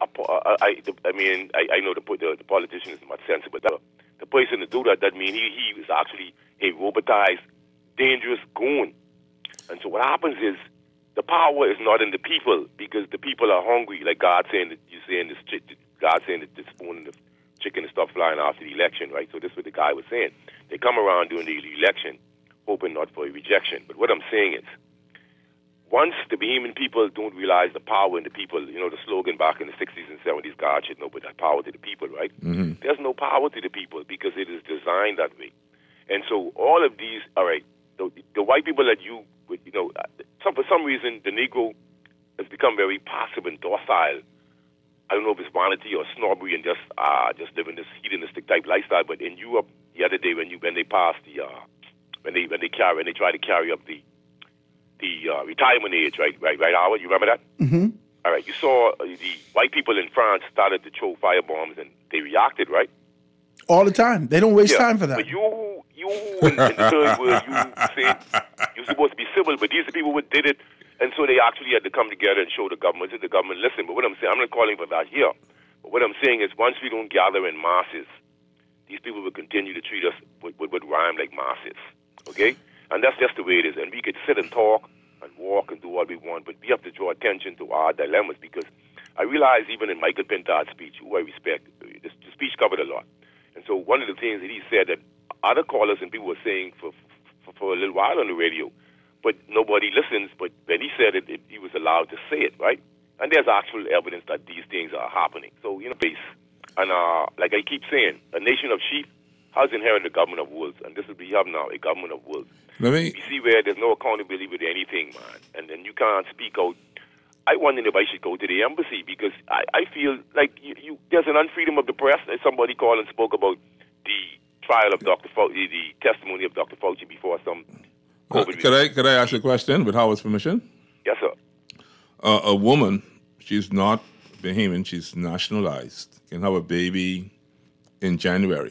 know the politician is much sensible, but the person to do that means he was actually a robotized, dangerous goon. And so what happens is the power is not in the people because the people are hungry. Like God saying that God saying that the spoon and the chicken and stuff flying after the election, right? So this is what the guy was saying. They come around during the election, hoping not for a rejection. But what I'm saying is, once the Bahamian people don't realize the power in the people, you know, the slogan back in the 60s and 70s, God should know, but that power to the people, right? Mm-hmm. There's no power to the people because it is designed that way. And so all of these, all right, the white people that you know, for some reason, the Negro has become very passive and docile. I don't know if it's vanity or snobbery and just living this hedonistic type lifestyle. But in Europe the other day, when they passed when they try to carry up the retirement age, right, Howard, you remember that? Mm-hmm. All right, you saw the white people in France started to throw firebombs and they reacted, right? All the time. They don't waste time for that. But you in the third world, you said you're supposed to be civil, but these are people who did it, and so they actually had to come together and show the government, listen. But what I'm saying, I'm not calling for that here. But what I'm saying is, once we don't gather in masses, these people will continue to treat us with rhyme like masses, okay? And that's just the way it is. And we could sit and talk and walk and do what we want, but we have to draw attention to our dilemmas because I realize even in Michael Pintard's speech, who I respect, the speech covered a lot. And so one of the things that he said that other callers and people were saying for a little while on the radio, but nobody listens. But when he said it, he was allowed to say it, right? And there's actual evidence that these things are happening. So, you know, base. And like I keep saying, a nation of sheep has inherited a government of wolves. And this is what we have now, a government of wolves. You see where there's no accountability with anything, man. And then you can't speak out. I wonder if I should go to the embassy because I feel like there's an unfreedom of the press. Somebody called and spoke about the trial of Dr. Fauci, the testimony of Dr. Fauci before some COVID. Could I ask a question with Howard's permission? Yes, sir. A woman, she's not Bahamian, she's nationalized, can have a baby in January.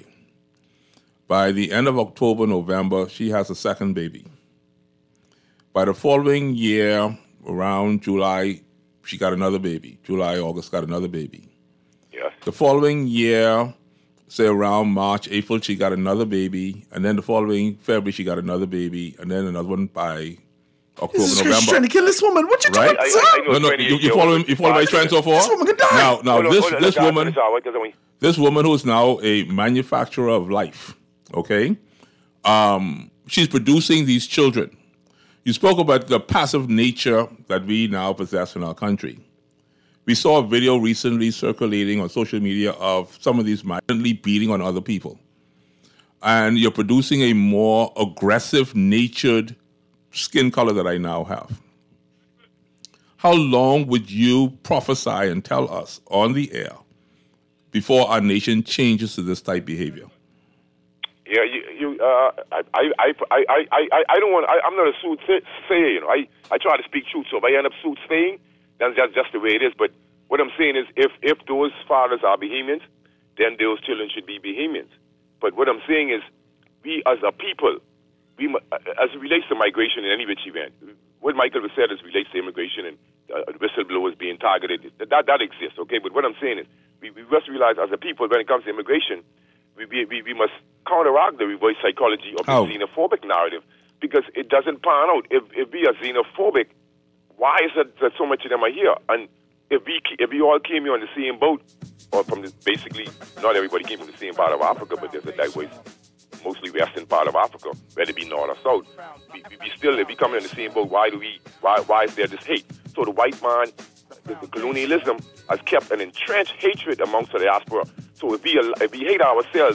By the end of October, November, she has a second baby. By the following year, around July, she got another baby. July, August, got another baby. Yes. The following year, say around March, April, she got another baby. And then the following February, she got another baby. And then another one by October, November. Trying to kill this woman. What you doing, right? No, you follow my trend so far? This woman can die. Now, this woman who is now a manufacturer of life, okay? She's producing these children. You spoke about the passive nature that we now possess in our country. We saw a video recently circulating on social media of some of these violently beating on other people. And you're producing a more aggressive natured skin color that I now have. How long would you prophesy and tell us on the air before our nation changes to this type behavior? Yeah, I don't want. I'm not a soothsayer. You know, I try to speak truth. So if I end up soothsaying, then that's just the way it is. But what I'm saying is, if those fathers are Bahamians, then those children should be Bahamians. But what I'm saying is, we as a people, as it relates to migration in any which event, what Michael has said as relates to immigration and whistleblowers being targeted, that exists. Okay, but what I'm saying is, we must realize as a people, when it comes to immigration, we must counteract the reverse psychology of the xenophobic narrative because it doesn't pan out. If we are xenophobic, why is it that so much of them are here? And if we all came here on the same boat, or basically not everybody came from the same part of Africa, but there's a diverse, mostly western part of Africa, whether it be north or south. If we come in the same boat, why is there this hate? So the white man, the colonialism has kept an entrenched hatred amongst the diaspora. So if we hate ourselves,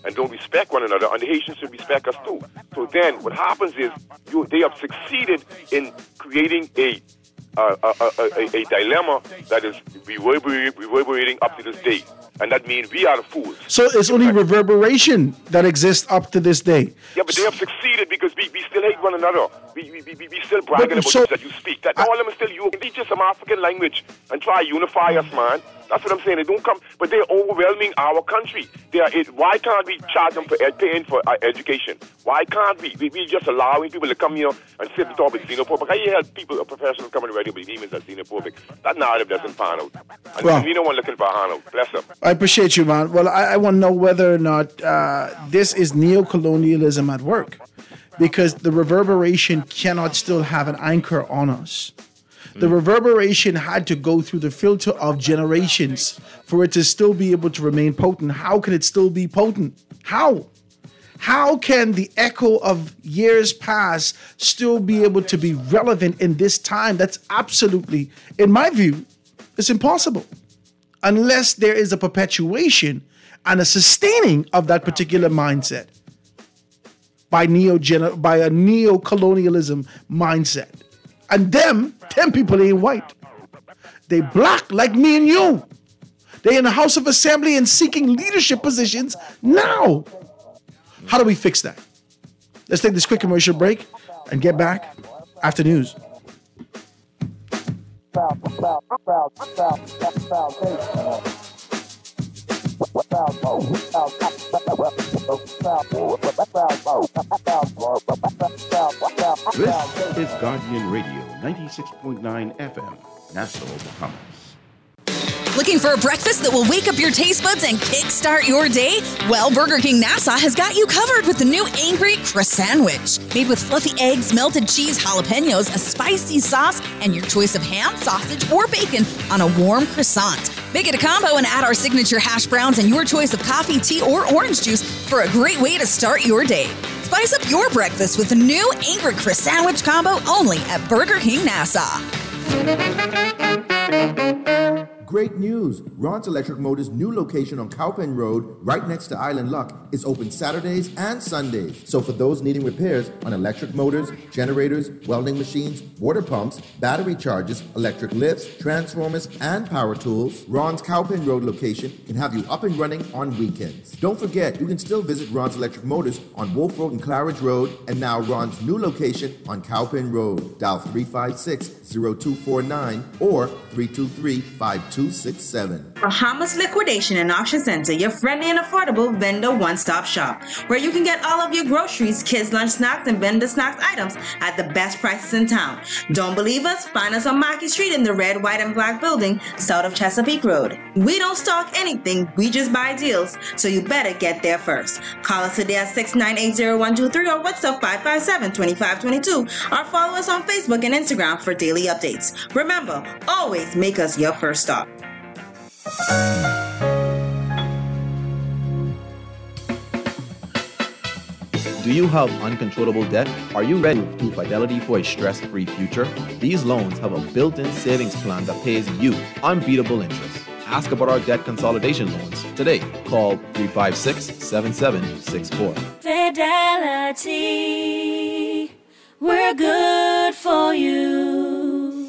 and don't respect one another, and the Haitians should respect us too. So then what happens is they have succeeded in creating a dilemma that is reverberating up to this day. And that means we are the fools. So it's only reverberation that exists up to this day. Yeah, but they have succeeded because we still hate one another. We still bragging about this that you speak. That all of them is still you. Teach us some African language and try to unify us, man. That's what I'm saying. They don't come, but they're overwhelming our country. Why can't we charge them for paying for education? Why can't we? We just allowing people to come here and sit and talk with xenophobic. How you help people, professionals coming to radio, but demons are xenophobic? That narrative doesn't pan out. And we don't want looking for a hand out. Bless them. I appreciate you, man. Well, I want to know whether or not this is neo-colonialism at work, because the reverberation cannot still have an anchor on us. The reverberation had to go through the filter of generations for it to still be able to remain potent. How can it still be potent? How? How can the echo of years past still be able to be relevant in this time? That's absolutely, in my view, it's impossible. Unless there is a perpetuation and a sustaining of that particular mindset by a neo-colonialism mindset. And them people ain't white. They black like me and you. They in the House of Assembly and seeking leadership positions now. How do we fix that? Let's take this quick commercial break and get back after news. This is Guardian Radio, 96.9 FM, Nassau, Bahamas. Looking for a breakfast that will wake up your taste buds and kickstart your day? Well, Burger King Nassau has got you covered with the new Angry Croissantwich. Made with fluffy eggs, melted cheese, jalapenos, a spicy sauce, and your choice of ham, sausage, or bacon on a warm croissant. Make it a combo and add our signature hash browns and your choice of coffee, tea, or orange juice for a great way to start your day. Spice up your breakfast with the new Angry Croissantwich combo only at Burger King Nassau. Great news! Ron's Electric Motors' new location on Cowpen Road, right next to Island Luck, is open Saturdays and Sundays. So for those needing repairs on electric motors, generators, welding machines, water pumps, battery chargers, electric lifts, transformers, and power tools, Ron's Cowpen Road location can have you up and running on weekends. Don't forget, you can still visit Ron's Electric Motors on Wolf Road and Claridge Road, and now Ron's new location on Cowpen Road. Dial 356-0249 or 323-5267. Bahamas Liquidation and Auction Center, your friendly and affordable vendor one-stop shop, where you can get all of your groceries, kids' lunch snacks, and vendor snacks items at the best prices in town. Don't believe us? Find us on Market Street in the red, white, and black building south of Chesapeake Road. We don't stock anything, we just buy deals, so you better get there first. Call us today at 6980123 or WhatsApp 557-2522 or follow us on Facebook and Instagram for daily updates. Remember, always make us your first stop. Do you have uncontrollable debt? Are you ready to Fidelity for a stress-free future? These loans have a built-in savings plan that pays you unbeatable interest. Ask about our debt consolidation loans today. Call 356-7764. Fidelity, we're good for you.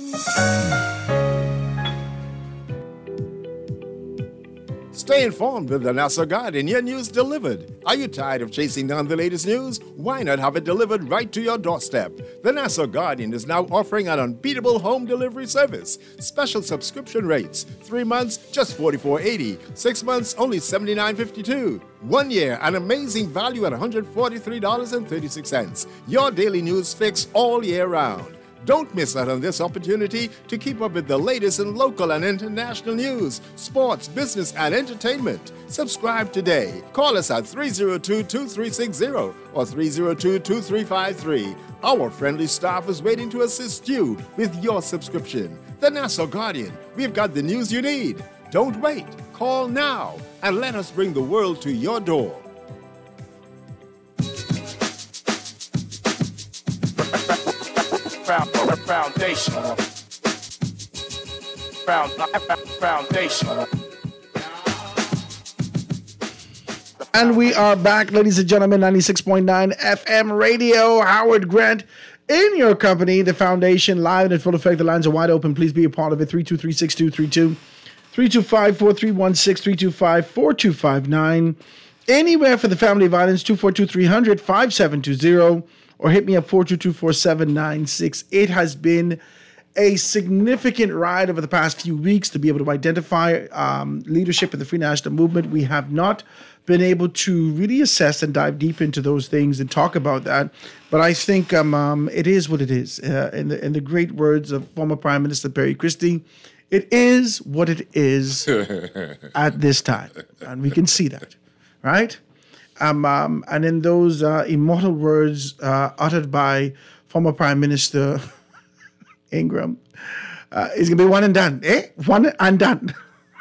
Stay informed with the Nassau Guardian, your news delivered. Are you tired of chasing down the latest news? Why not have it delivered right to your doorstep? The Nassau Guardian is now offering an unbeatable home delivery service. Special subscription rates. 3 months, just $44.80. 6 months, only $79.52. 1 year, an amazing value at $143.36. Your daily news fix all year round. Don't miss out on this opportunity to keep up with the latest in local and international news, sports, business, and entertainment. Subscribe today. Call us at 302-2360 or 302-2353. Our friendly staff is waiting to assist you with your subscription. The Nassau Guardian, we've got the news you need. Don't wait. Call now and let us bring the world to your door. Foundation. Foundation. And we are back, ladies and gentlemen, 96.9 FM radio. Howard Grant in your company, the foundation, live and in full effect. The lines are wide open. Please be a part of it. 323-6232, 325-4316, 325-4259. Anywhere for the family violence, 242-300-5720, or hit me up 422-4796. It has been a significant ride over the past few weeks to be able to identify leadership in the Free National Movement. We have not been able to really assess and dive deep into those things and talk about that. But I think it is what it is. In the great words of former Prime Minister Perry Christie, it is what it is at this time. And we can see that, right? And in those immortal words uttered by former Prime Minister Ingram, it's going to be one and done. One and done.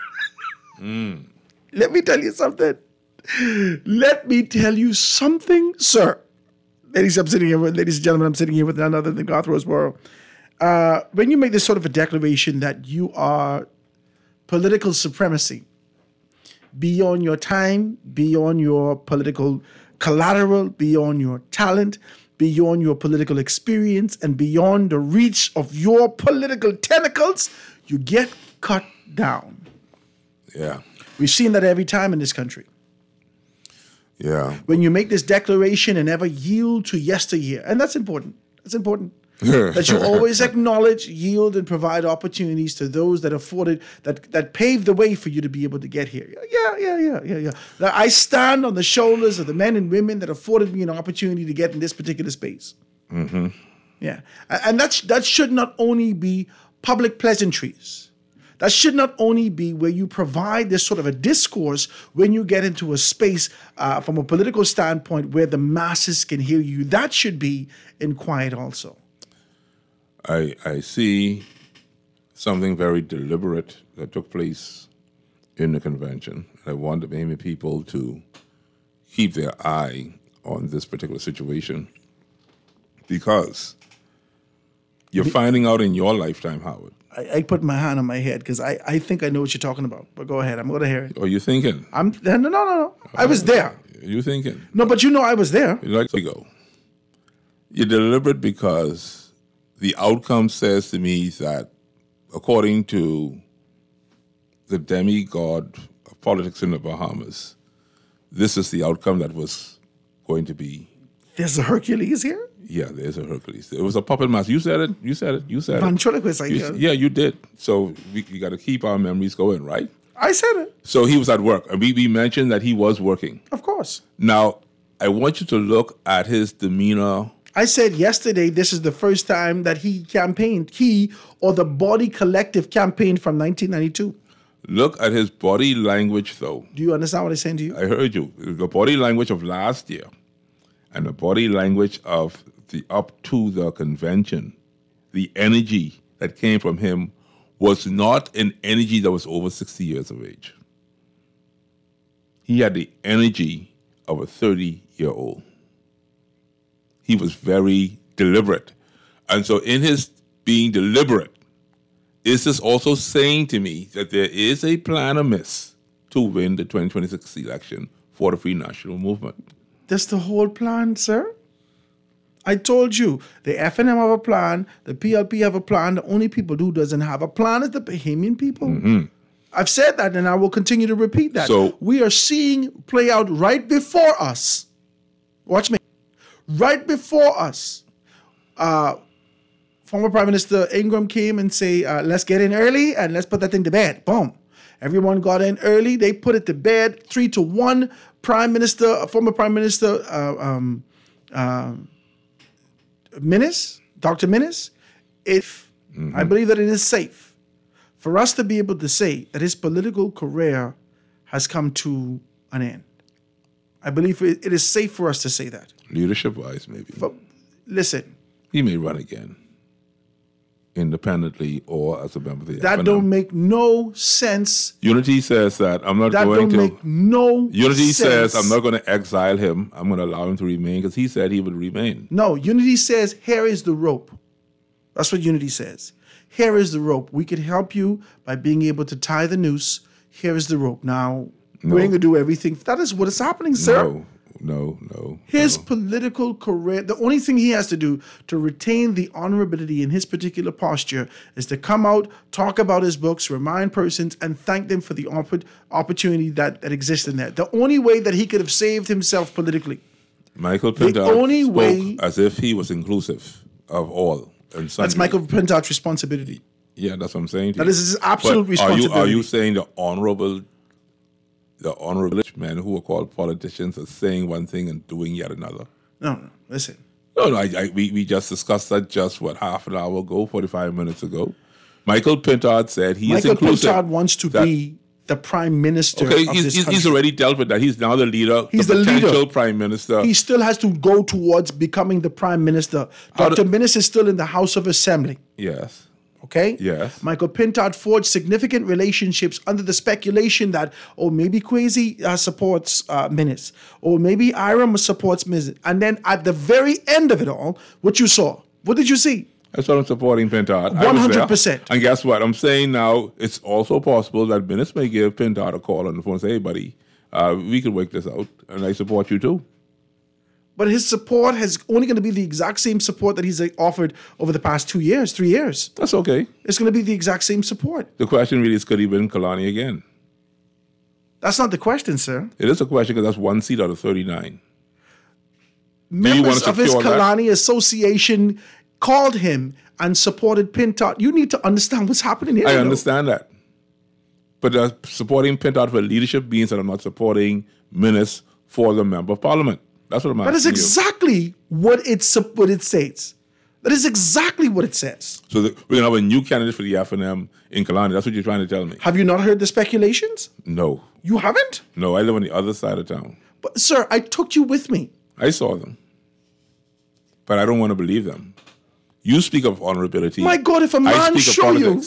Let me tell you something. Let me tell you something, sir. Ladies and gentlemen, I'm sitting here with none other than Garth Roseborough. When you make this sort of a declaration that you are political supremacy beyond your time, beyond your political collateral, beyond your talent, beyond your political experience, and beyond the reach of your political tentacles, you get cut down. Yeah. We've seen that every time in this country. Yeah. When you make this declaration and never yield to yesteryear, and that's important. That's important. That you always acknowledge, yield, and provide opportunities to those that afforded, that paved the way for you to be able to get here. Yeah. That I stand on the shoulders of the men and women that afforded me an opportunity to get in this particular space. Mm-hmm. Yeah. And that should not only be public pleasantries. That should not only be where you provide this sort of a discourse when you get into a space from a political standpoint where the masses can hear you. That should be in quiet also. I see something very deliberate that took place in the convention. I want maybe people to keep their eye on this particular situation because you're finding out in your lifetime, Howard. I put my hand on my head because I think I know what you're talking about. But go ahead. I'm going to hear it. Are you thinking? No. I was there. You thinking? No, but you know I was there. Like to go. You're deliberate because the outcome says to me that according to the demigod of politics in the Bahamas, this is the outcome that was going to be. There's a Hercules here? Yeah, there's a Hercules. It was a puppet master. You said it. Ventriloquist, yeah, you did. So we got to keep our memories going, right? I said it. So he was at work. And we mentioned that he was working. Of course. Now, I want you to look at his demeanor. I said yesterday this is the first time that he campaigned. He or the Body Collective campaigned from 1992. Look at his body language, though. Do you understand what I'm saying to you? I heard you. The body language of last year and the body language of the up to the convention, the energy that came from him was not an energy that was over 60 years of age. He had the energy of a 30-year-old. He was very deliberate. And so in his being deliberate, is this also saying to me that there is a plan amiss to win the 2026 election for the Free National Movement? That's the whole plan, sir. I told you, the FNM have a plan, the PLP have a plan. The only people who doesn't have a plan is the Bahamian people. Mm-hmm. I've said that, and I will continue to repeat that. So we are seeing play out right before us. Watch me. Right before us. Former Prime Minister Ingram came and say, let's get in early and let's put that thing to bed. Boom. Everyone got in early. They put it to bed 3-1. Former Prime Minister Minnis, Dr. Minnis, I believe that it is safe for us to be able to say that his political career has come to an end. I believe it is safe for us to say that. Leadership-wise, maybe. But listen. He may run again, independently or as a member of the That FNM. don't make no sense. Unity says that I'm not That going to. don't make no Unity sense. says I'm not going to exile him. I'm going to allow him to remain because he said he would remain. No, Unity says, here is the rope. That's what Unity says. Here is the rope. We can help you by being able to tie the noose. Here is the rope. Now, We're going to do everything. That is what is happening, sir. No. His political career, the only thing he has to do to retain the honorability in his particular posture is to come out, talk about his books, remind persons, and thank them for the opportunity that exists in that. The only way that he could have saved himself politically. Michael Pintard spoke as if he was inclusive of all. That's Michael Pintard's responsibility. Yeah, that's what I'm saying. That is his absolute responsibility. Are you saying the honorable men who are called politicians are saying one thing and doing yet another? No. Listen. No. We just discussed that half an hour ago, 45 minutes ago. Michael Pintard said is inclusive. Michael Pintard wants to be the prime minister of this country. He's already dealt with that. He's now the leader. He's the potential prime minister. He still has to go towards becoming the prime minister. Dr. Minnis is still in the House of Assembly. Yes. Okay? Yes. Michael Pintard forged significant relationships under the speculation that, maybe Kwesi supports Minnis, or maybe Iram supports Minnis. And then at the very end of it all, what did you see? That's what I'm supporting Pintard. 100%. And guess what? I'm saying now it's also possible that Minnis may give Pintard a call on the phone and say, hey, buddy, we could work this out, and I support you too. But his support is only going to be the exact same support that he's offered over the past 2 years, 3 years. That's okay. It's going to be the exact same support. The question really is, could he win Kalani again? That's not the question, sir. It is a question because that's 1 seat out of 39. Members of his Kalani Association called him and supported Pintard. You need to understand what's happening here. I understand that. But supporting Pintard for leadership means that I'm not supporting Minnis for the member of parliament. That's what I'm asking. That is exactly what it says. That is exactly what it says. So we're going to have a new candidate for the FNM in Kalani. That's what you're trying to tell me. Have you not heard the speculations? No. You haven't? No, I live on the other side of town. But, sir, I took you with me. I saw them. But I don't want to believe them. You speak of honorability. My God, if a man show you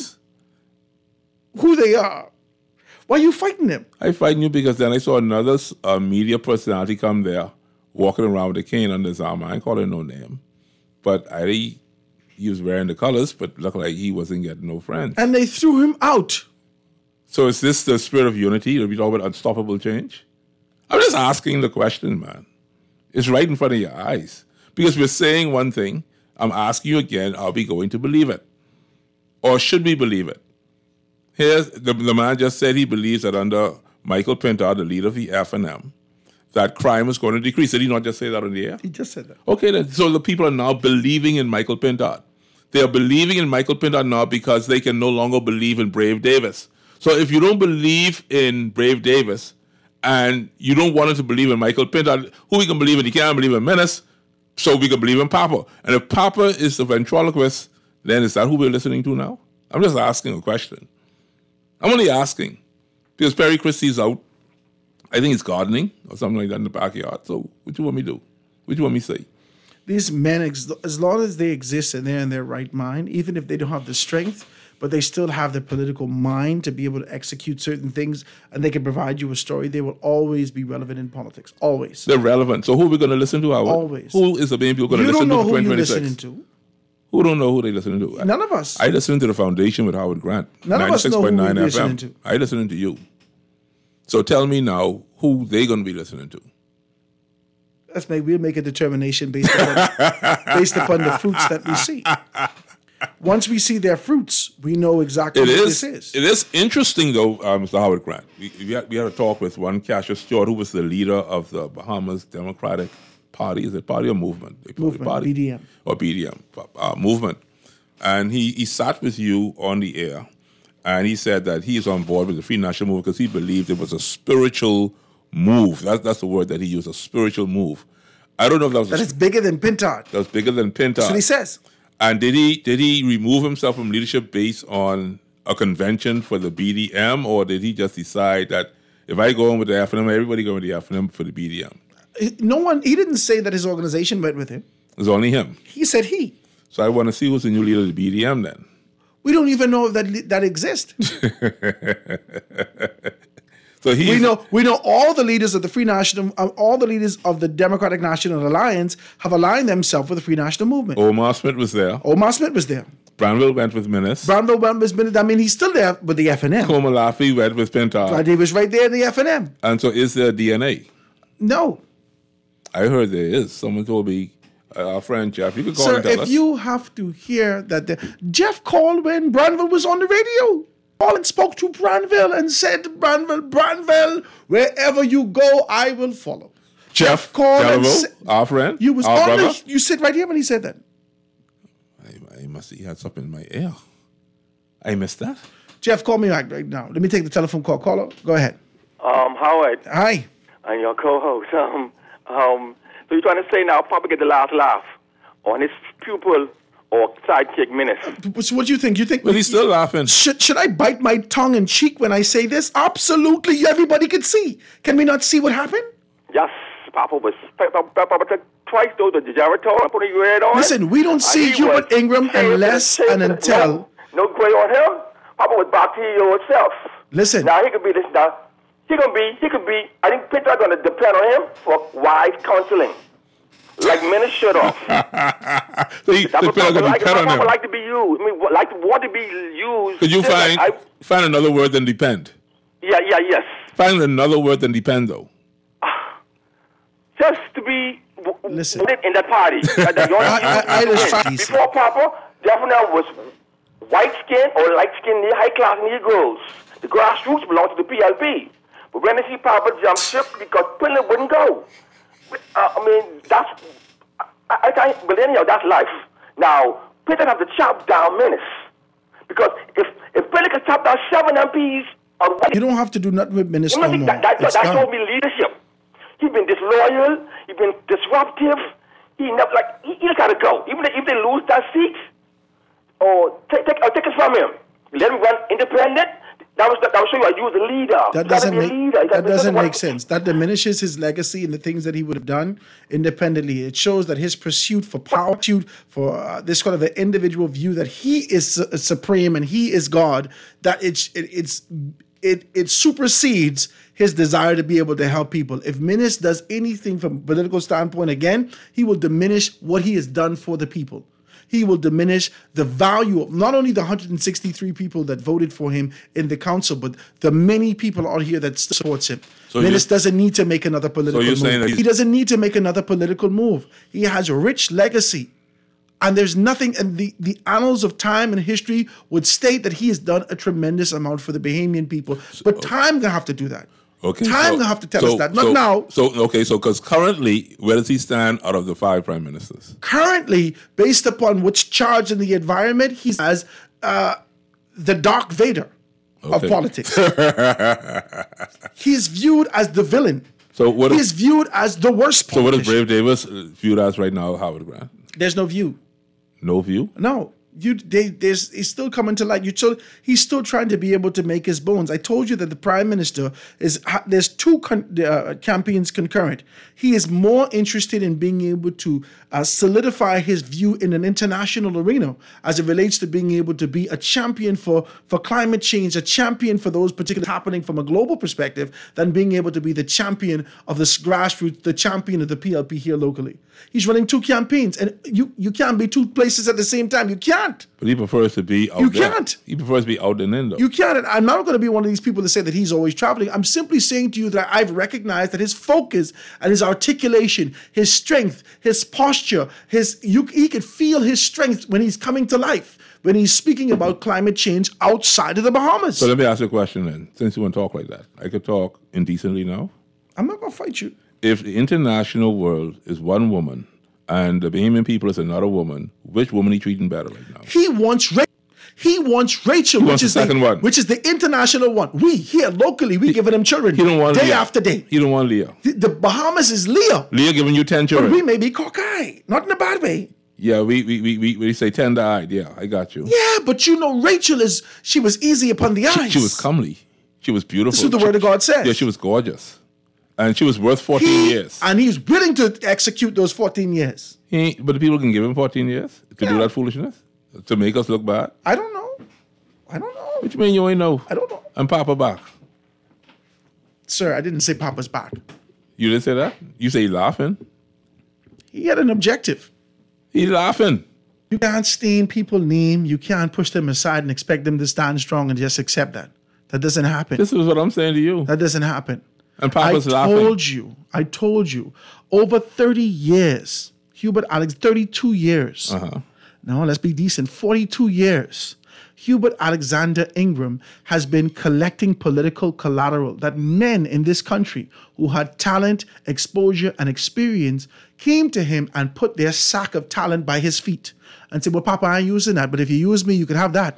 who they are, why are you fighting them? I fighting you because then I saw another media personality come there, walking around with a cane under his arm. I ain't calling no name. But he was wearing the colors, but looked like he wasn't getting no friends. And they threw him out. So is this the spirit of unity? Are we talking about unstoppable change? I'm just asking the question, man. It's right in front of your eyes. Because we're saying one thing. I'm asking you again, are we going to believe it? Or should we believe it? Here's the man just said he believes that under Michael Pintard, the leader of the FNM, that crime is going to decrease. Did he not just say that on the air? He just said that. Okay, then. So the people are now believing in Michael Pintard. They are believing in Michael Pintard now because they can no longer believe in Brave Davis. So if you don't believe in Brave Davis and you don't want us to believe in Michael Pintard, who we can believe in? You can't believe in Minnis, so we can believe in Papa. And if Papa is the ventriloquist, then is that who we're listening to now? I'm just asking a question. I'm only asking because Perry Christie's out. I think it's gardening or something like that in the backyard. So what do you want me to do? What do you want me to say? These men, as long as they exist and they're in their right mind, even if they don't have the strength, but they still have the political mind to be able to execute certain things and they can provide you a story, they will always be relevant in politics. Always. They're relevant. So who are we going to listen to, Howard? Always. Who is the main people going to listen to for 2026? You don't know who you're listening to. Who don't know who they listening to? None of us. I listen to the Foundation with Howard Grant. None of us know who we're listening to. I listening to you. So tell me now who they going to be listening to. We'll make a determination based upon the fruits that we see. Once we see their fruits, we know exactly what this is. It is interesting, though, Mr. Howard Grant. We had a talk with one Cassius Stewart, who was the leader of the Bahamas Democratic Party. Is it party or movement? Movement, party. BDM. Or BDM, movement. And he sat with you on the air, and he said that he is on board with the Free National Movement because he believed it was a spiritual move. That's the word that he used, a spiritual move. I don't know if that was... That is bigger than Pintard. That was bigger than Pintard. That's what he says. And did he remove himself from leadership based on a convention for the BDM, or did he just decide that if I go in with the FNM, everybody go with the FNM for the BDM? He didn't say that his organization went with him. It was only him. He said he. So I want to see who's the new leader of the BDM then. We don't even know if that exists. So we know all the leaders of the Free National, all the leaders of the Democratic National Alliance have aligned themselves with the Free National Movement. Omar Smith was there. Branville went with Minnis. Branville went with Minnis. I mean, he's still there with the F&M. Komalafi went with Pintard. He was right there in the F&M. And so is there DNA? No. I heard there is. Someone told me, our friend Jeff, you could call Sir, and tell us. if you have to hear that Jeff called when Branville was on the radio. Called and spoke to Branville and said, Branville, wherever you go, I will follow. Jeff called our friend, you was our on brother. you sit right here when he said that. I must have had something in my ear. I missed that. Jeff, call me back right now. Let me take the telephone call. Caller, go ahead. Howard. Hi. I'm your co-host. So you're trying to say now Papa get the last laugh on his pupil or sidekick Minnis? So what do you think? You think? Well, he's still laughing. Should I bite my tongue in cheek when I say this? Absolutely. Everybody can see. Can we not see what happened? Yes, Papa was Papa took twice though the Geritol. Put your head on. Listen, we don't see Hubert Ingram unless and until. No gray on him. Papa was back to you yourself. Listen. Now he could be this. Now he could be. I think Peter's gonna depend on him for wise counseling, like Minnis should have. So Papa like to be used. I mean, want to be used. Could you find another word than depend? Yes. Find another word than depend, though. Just to be Listen. in that party. Before Papa, definitely was white skin or light skin, high class Negroes. The grassroots belong to the PLP. But when they see Papa jump ship because Pillar wouldn't go. I mean, that's, I can't, but anyhow, that's life. Now, Pillar have to chop down Minnis. Because if Pillar could chop down 7 MPs on one. You don't have to do nothing with Minnis no more. That told me leadership. He's been disloyal. He's been disruptive. He never he got to go. Even if they lose that seat, or take it from him. Let him run independent. That will show you I use a leader. That doesn't make sense. That diminishes his legacy and the things that he would have done independently. It shows that his pursuit for power, for this kind of an individual view that he is supreme and he is God, that it supersedes his desire to be able to help people. If Minnis does anything from a political standpoint, again, he will diminish what he has done for the people. He will diminish the value of not only the 163 people that voted for him in the council, but the many people out here that supports him. So Minnis doesn't need to make another political move. He doesn't need to make another political move. He has a rich legacy. And there's nothing, and the annals of time and history would state that he has done a tremendous amount for the Bahamian people. But time gonna have to do that. Okay, time gonna have to tell us that. Not now. So because currently, where does he stand out of the 5 prime ministers? Currently, based upon what's charged in the environment, he's as the Darth Vader of politics. He is viewed as the villain. So what he is viewed as the worst politician. So what is Brave Davis viewed as right now, Howard Grant? There's no view. No view? No. He's still coming to light. He's still trying to be able to make his bones. I told you that the prime minister there's 2 campaigns concurrent. He is more interested in being able to solidify his view in an international arena as it relates to being able to be a champion for climate change, a champion for those particular happening from a global perspective, than being able to be the champion of this grassroots, the champion of the PLP here locally. He's running 2 campaigns, and you can't be 2 places at the same time. You can't. But he prefers to be out there. You can't. He prefers to be out and in, though. You can't. And I'm not going to be one of these people that say that he's always traveling. I'm simply saying to you that I've recognized that his focus and his articulation, his strength, his posture, he could feel his strength when he's coming to life, when he's speaking about climate change outside of the Bahamas. So let me ask you a question then. Since you want to talk like that, I could talk indecently now. I'm not going to fight you. If the international world is one woman and the Bahamian people is another woman, which woman he treating better right now? He wants Rachel, which is the second one, which is the international one. We here locally, we giving him children. He don't want day Leah. After day. He don't want Leah. The Bahamas is Leah. Leah giving you 10 children. But we may be cockeyed, not in a bad way. Yeah, we say tender-eyed. Yeah, I got you. Yeah, but Rachel she was easy upon the eyes. She was comely. She was beautiful. This is what the word of God says. Yeah, she was gorgeous. And she was worth 14 years. And he's willing to execute those 14 years. But the people can give him 14 years to do that foolishness? To make us look bad? I don't know. What you mean you ain't know? I don't know. And Papa back. Sir, I didn't say Papa's back. You didn't say that? You say he laughing. He had an objective. He's laughing. You can't stain people's name. You can't push them aside and expect them to stand strong and just accept that. That doesn't happen. This is what I'm saying to you. That doesn't happen. And Papa's laughing. I told you, over 30 years, Hubert Alex, 32 years. No, let's be decent, 42 years. Hubert Alexander Ingram has been collecting political collateral that men in this country who had talent, exposure, and experience came to him and put their sack of talent by his feet and said, well, Papa, I ain't using that, but if you use me, you can have that.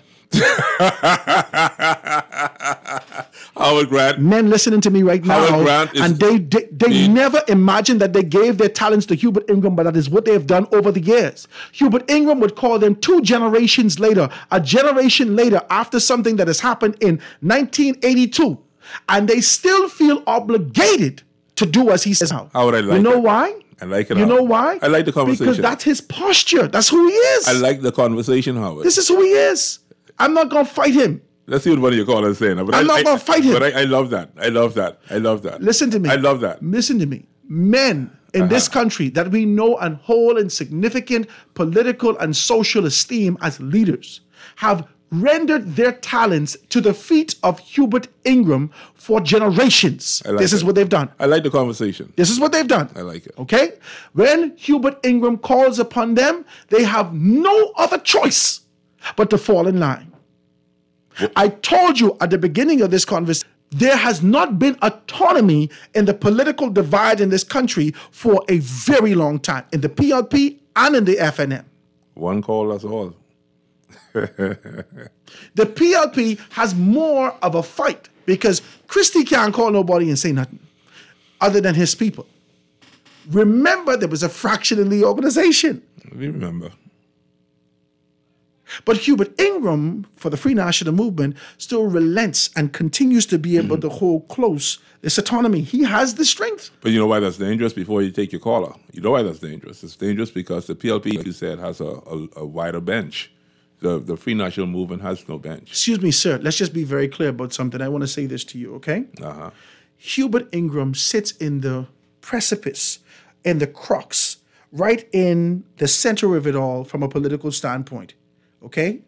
Howard Grant. Men listening to me right now, and they never imagined that they gave their talents to Hubert Ingram, but that is what they have done over the years. Hubert Ingram would call them 2 generations later, a generation later, after something that has happened in 1982, and they still feel obligated to do as he says now. Howard, I like You know it. why? I like it. You know why? I like the conversation. Because that's his posture. That's who he is. I like the conversation, Howard. This is who he is. I'm not going to fight him. Let's see what one of your callers saying. But I'm not going to fight him. But I love that. I love that. I love that. Listen to me. I love that. Listen to me. Men in this country that we know and hold in significant political and social esteem as leaders have rendered their talents to the feet of Hubert Ingram for generations. This is what they've done. I like the conversation. This is what they've done. I like it. Okay? When Hubert Ingram calls upon them, they have no other choice but to fall in line. I told you at the beginning of this conversation, there has not been autonomy in the political divide in this country for a very long time, in the PLP and in the FNM. One call, that's all. The PLP has more of a fight because Christie can't call nobody and say nothing other than his people. Remember, there was a fraction in the organization. We remember. But Hubert Ingram, for the Free National Movement, still relents and continues to be able to hold close this autonomy. He has the strength. But you know why that's dangerous before you take your caller? You know why that's dangerous? It's dangerous because the PLP, like you said, has a wider bench. The Free National Movement has no bench. Excuse me, sir. Let's just be very clear about something. I want to say this to you, okay? Hubert Ingram sits in the precipice, in the crux, right in the center of it all from a political standpoint. Okay?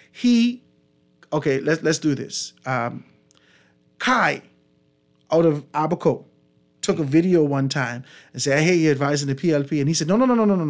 Let's do this. Kai, out of Abaco, took a video one time and said, I hear you advising the PLP. And he said, no.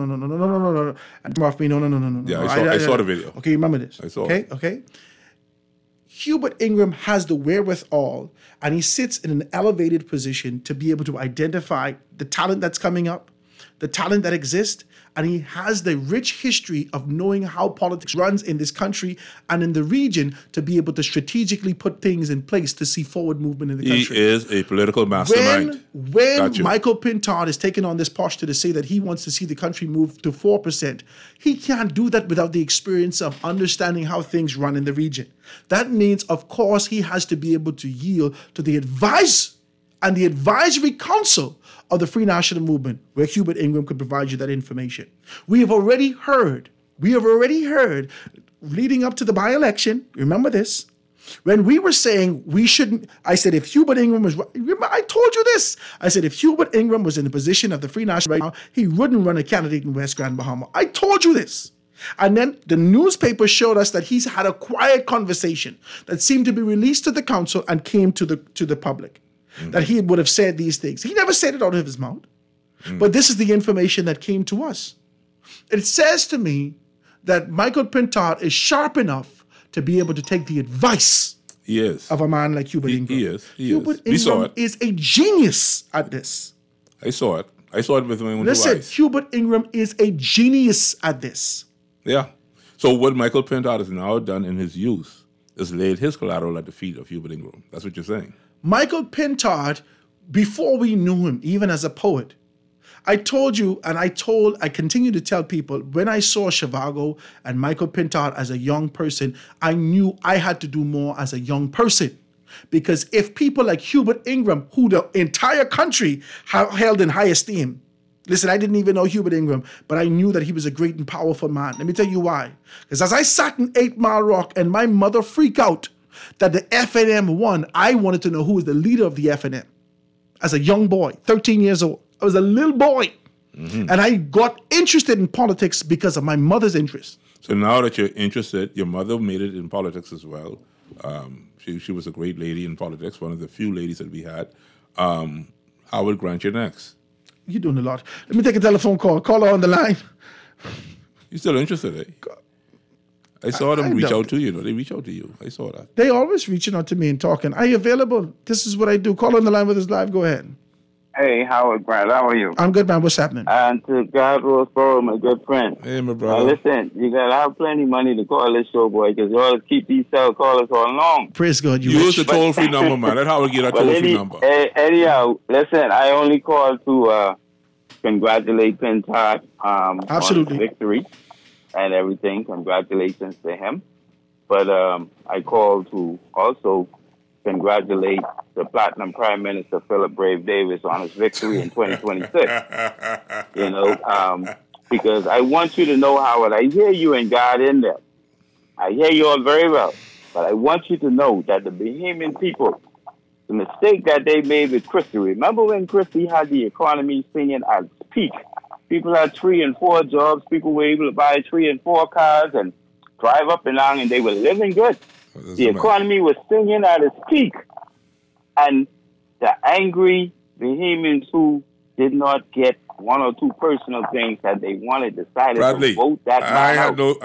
And off me, no. Yeah, I saw the video. Okay, remember this. I saw it. Okay. Hubert Ingram has the wherewithal, and he sits in an elevated position to be able to identify the talent that's coming up, the talent that exists, and he has the rich history of knowing how politics runs in this country and in the region to be able to strategically put things in place to see forward movement in the country. He is a political mastermind. When Michael Pintard is taking on this posture to say that he wants to see the country move to 4%, he can't do that without the experience of understanding how things run in the region. That means, of course, he has to be able to yield to the advice and the advisory council of the Free National Movement, where Hubert Ingram could provide you that information. We have already heard, leading up to the by-election, remember this, when we were saying we shouldn't, I said if Hubert Ingram was, remember I told you this, I said if Hubert Ingram was in the position of the Free National right now, he wouldn't run a candidate in West Grand Bahama. I told you this. And then the newspaper showed us that he's had a quiet conversation that seemed to be released to the council and came to the public. That he would have said these things. He never said it out of his mouth. But this is the information that came to us. It says to me that Michael Pintard is sharp enough to be able to take the advice of a man like Hubert Ingram. He is. Hubert We saw Ingram it. is a genius at this. I saw it. I saw it with my own Listen, eyes. Hubert Ingram is a genius at this. Yeah. So what Michael Pintard has now done in his youth is laid his collateral at the feet of Hubert Ingram. That's what you're saying. Michael Pintard, before we knew him, even as a poet, I told you, and I continue to tell people, when I saw Zhivago and Michael Pintard as a young person, I knew I had to do more as a young person. Because if people like Hubert Ingram, who the entire country held in high esteem, listen, I didn't even know Hubert Ingram, but I knew that he was a great and powerful man. Let me tell you why. Because as I sat in 8 Mile Rock and my mother freaked out that the FNM won, I wanted to know who was the leader of the FNM. As a young boy, 13 years old, I was a little boy. And I got interested in politics because of my mother's interest. So now that you're interested, your mother made it in politics as well. She was a great lady in politics, one of the few ladies that we had. Howard Grant, you're next. You're doing a lot. Let me take a telephone call. Caller on the line. You're still interested, eh? I saw them reach out to you. They reach out to you. I saw that. They always reaching out to me and talking. Are you available? This is what I do. Call on the line with us live. Go ahead. Hey, Howard Grant, how are you? I'm good, man. What's happening? And to God Roseboro, my good friend. Hey, my brother. Listen, you gotta have plenty of money to call this show, boy, because you always keep these cell callers all along. Praise God, you use the toll-free number, man. Let Howard get a toll-free number. Anyhow, listen, I only called to congratulate Pintard on his victory and everything. Congratulations to him. But I called to also congratulate the Platinum Prime Minister, Philip Brave Davis, on his victory in 2026. Because I want you to know, Howard, I hear you and God in there. I hear you all very well. But I want you to know that the Bahamian people, the mistake that they made with Christie, remember when Christie had the economy singing at its peak? People had 3 and 4 jobs. People were able to buy 3 and 4 cars and drive up and down, and they were living good. The economy was singing at its peak. And the angry Bahamians who did not get 1 or 2 personal things that they wanted decided to vote that man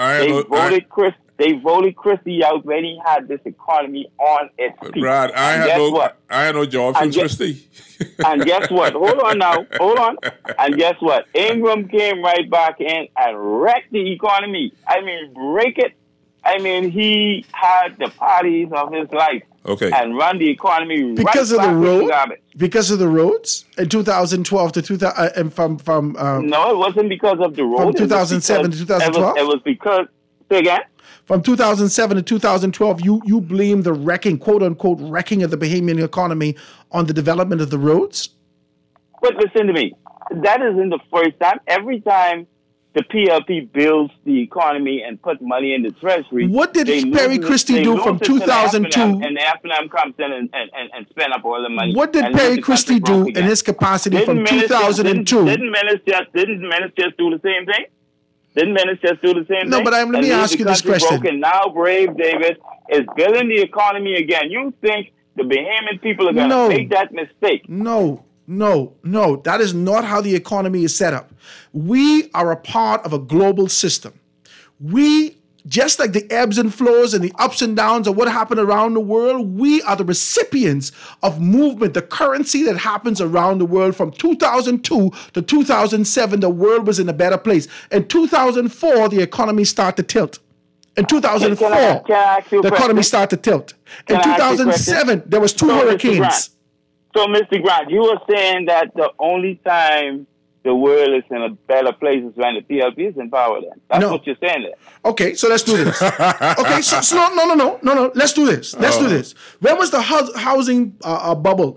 out. They voted Christie out when he had this economy on its peak. Brad, I had no job from Christie. And guess what? Hold on. And guess what? Ingram came right back in and wrecked the economy. I mean, break it. I mean, he had the parties of his life. Okay. And run the economy because right of the back road. garbage. Because of the roads in 2012 to 2000, and from no, it wasn't because of the road. From 2007 to 2012. It was because. Say again. From 2007 to 2012, you blame the wrecking, quote unquote, wrecking of the Bahamian economy on the development of the roads. But listen to me. That isn't the first time. Every time the PLP builds the economy and put money in the treasury. What did Perry Christie do from 2002? And the FNM comes in and spend up all the money. What did Perry Christie do in his capacity from 2002? Didn't Menace just do the same thing? Didn't Menace just do the same thing? No, but let me ask you this question. Broken. Now Brave Davis is building the economy again. You think the Bahamian people are going to make that mistake? No. That is not how the economy is set up. We are a part of a global system. We, just like the ebbs and flows and the ups and downs of what happened around the world, we are the recipients of movement, the currency that happens around the world. From 2002 to 2007, the world was in a better place. In 2004, the economy started to tilt. In 2004, the economy started to tilt. In 2007, there was 2 hurricanes. So, Mr. Grant, you were saying that the only time the world is in a better place is when the PLP is in power then. That's what you're saying there. Okay, so let's do this. Okay, so no. Let's do this. Do this. When was the housing bubble?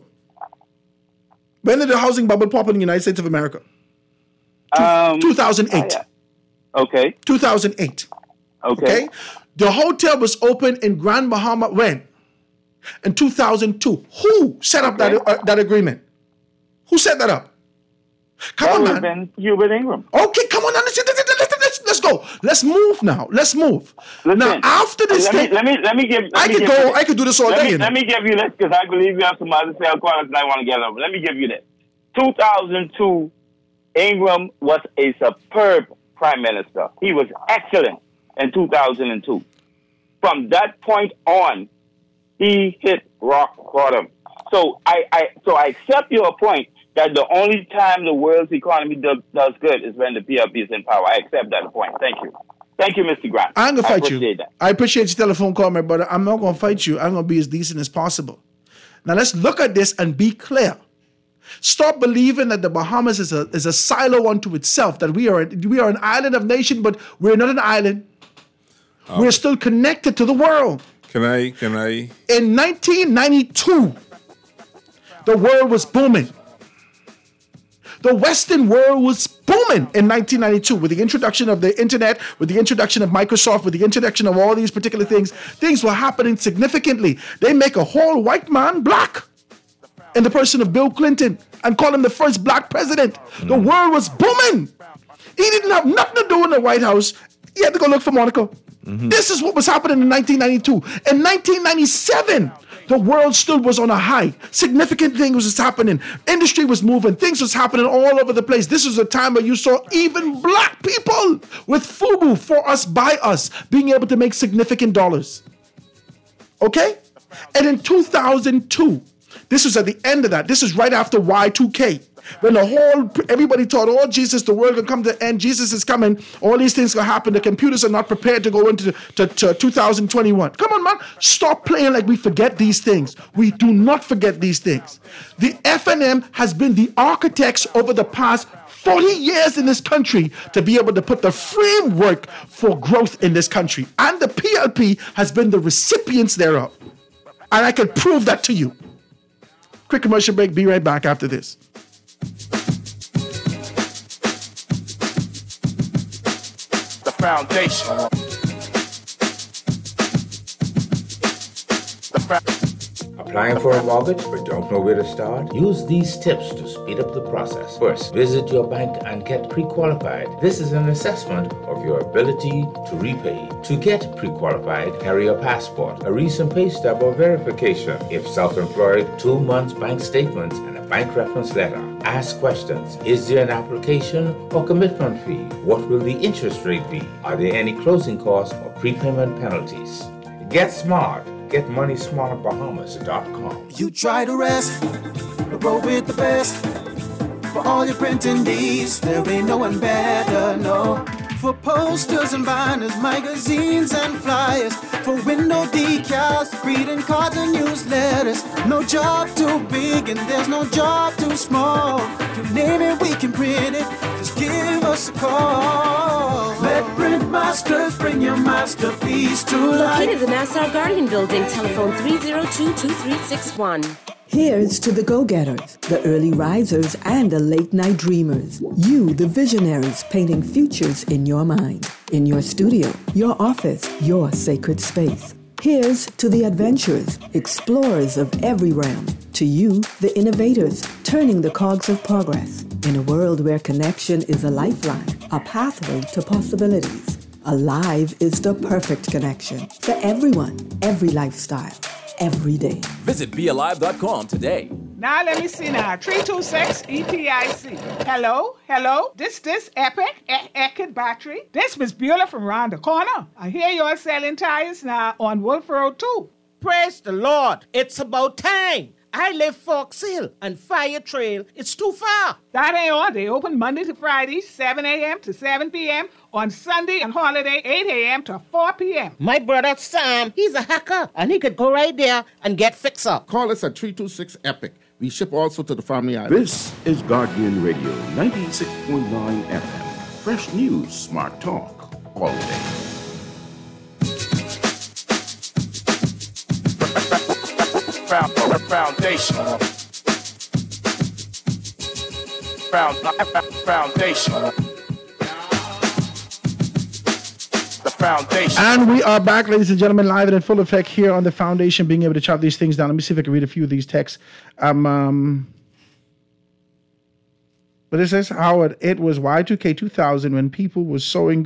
When did the housing bubble pop in the United States of America? 2008. Okay. 2008. Okay. The hotel was open in Grand Bahama when? In 2002. Who set up that agreement? Who set that up? Come on, man. Hubert Ingram. Okay, come on. Let's go. Let's move now. Let's move. Listen, now, after this thing, I could do this all day. Let me give you this because I believe you have some other cell calls and I want to get over. Let me give you this. 2002, Ingram was a superb prime minister. He was excellent in 2002. From that point on, he hit rock bottom. So I accept your point that the only time the world's economy does good is when the PLP is in power. I accept that point. Thank you. Thank you, Mr. Grant. I'm going to fight you. That. I appreciate your telephone call, my brother. I'm not going to fight you. I'm going to be as decent as possible. Now, let's look at this and be clear. Stop believing that the Bahamas is a silo unto itself, that we are an island of nation, but we're not an island. We're still connected to the world. Can I? In 1992, the world was booming. The Western world was booming in 1992 with the introduction of the internet, with the introduction of Microsoft, with the introduction of all these particular things. Things were happening significantly. They make a whole white man black in the person of Bill Clinton and call him the first black president. The world was booming. He didn't have nothing to do in the White House. He had to go look for Monaco. This is what was happening in 1992. In 1997, the world still was on a high. Significant things was happening. Industry was moving. Things was happening all over the place. This was a time where you saw even black people with FUBU, for us, by us, being able to make significant dollars. Okay? And in 2002, this was at the end of that. This is right after Y2K. When everybody thought, oh, Jesus, the world will come to the end. Jesus is coming. All these things will happen. The computers are not prepared to go into to 2021. Come on, man. Stop playing like we forget these things. We do not forget these things. The FNM has been the architects over the past 40 years in this country to be able to put the framework for growth in this country. And the PLP has been the recipients thereof. And I can prove that to you. Quick commercial break. Be right back after this. The foundation. Applying for a mortgage but don't know where to start? Use these tips to speed up the process. First, visit your bank and get pre-qualified. This is an assessment of your ability to repay. To get pre-qualified, carry a passport, a recent pay stub or verification. If self-employed, 2 months bank statements and a bank reference letter. Ask questions. Is there an application or commitment fee? What will the interest rate be? Are there any closing costs or prepayment penalties? Get smart. GetMoneySmartBahamas.com. You try to rest, but roll with the best. For all your printing needs, there ain't no one better, no. For posters and banners, magazines and flyers. For window decals, greeting cards and newsletters. No job too big and there's no job too small. You name it, we can print it. Just give us a call. Let Print Masters bring your masterpiece to life. Located in the Nassau Guardian Building, telephone 302-2361. Here's to the go-getters, the early risers, and the late-night dreamers. You, the visionaries, painting futures in your mind. In your studio, your office, your sacred space. Here's to the adventurers, explorers of every realm. To you, the innovators, turning the cogs of progress. In a world where connection is a lifeline, a pathway to possibilities. Alive is the perfect connection for everyone, every lifestyle. Every day. Visit BeAlive.com today. Now let me see now. 326 ETIC. Hello? This Epic Eckert Battery. This Miss Beulah from round the corner. I hear you're selling tires now on Wolf Road too. Praise the Lord. It's about time. I live Fox Hill and Fire Trail. It's too far. That ain't all. They open Monday to Friday, 7 a.m. to 7 p.m. On Sunday and holiday, 8 a.m. to 4 p.m. My brother Sam, he's a hacker, and he could go right there and get fixed up. Call us at 326-EPIC. We ship also to the Family Island. This is Guardian Radio, 96.9 FM. Fresh news, smart talk, all day. Foundation. The foundation. And we are back, ladies and gentlemen, live and in full effect here on the foundation, being able to chop these things down. Let me see if I can read a few of these texts. But it says, Howard, it was Y2K 2000 when people was sowing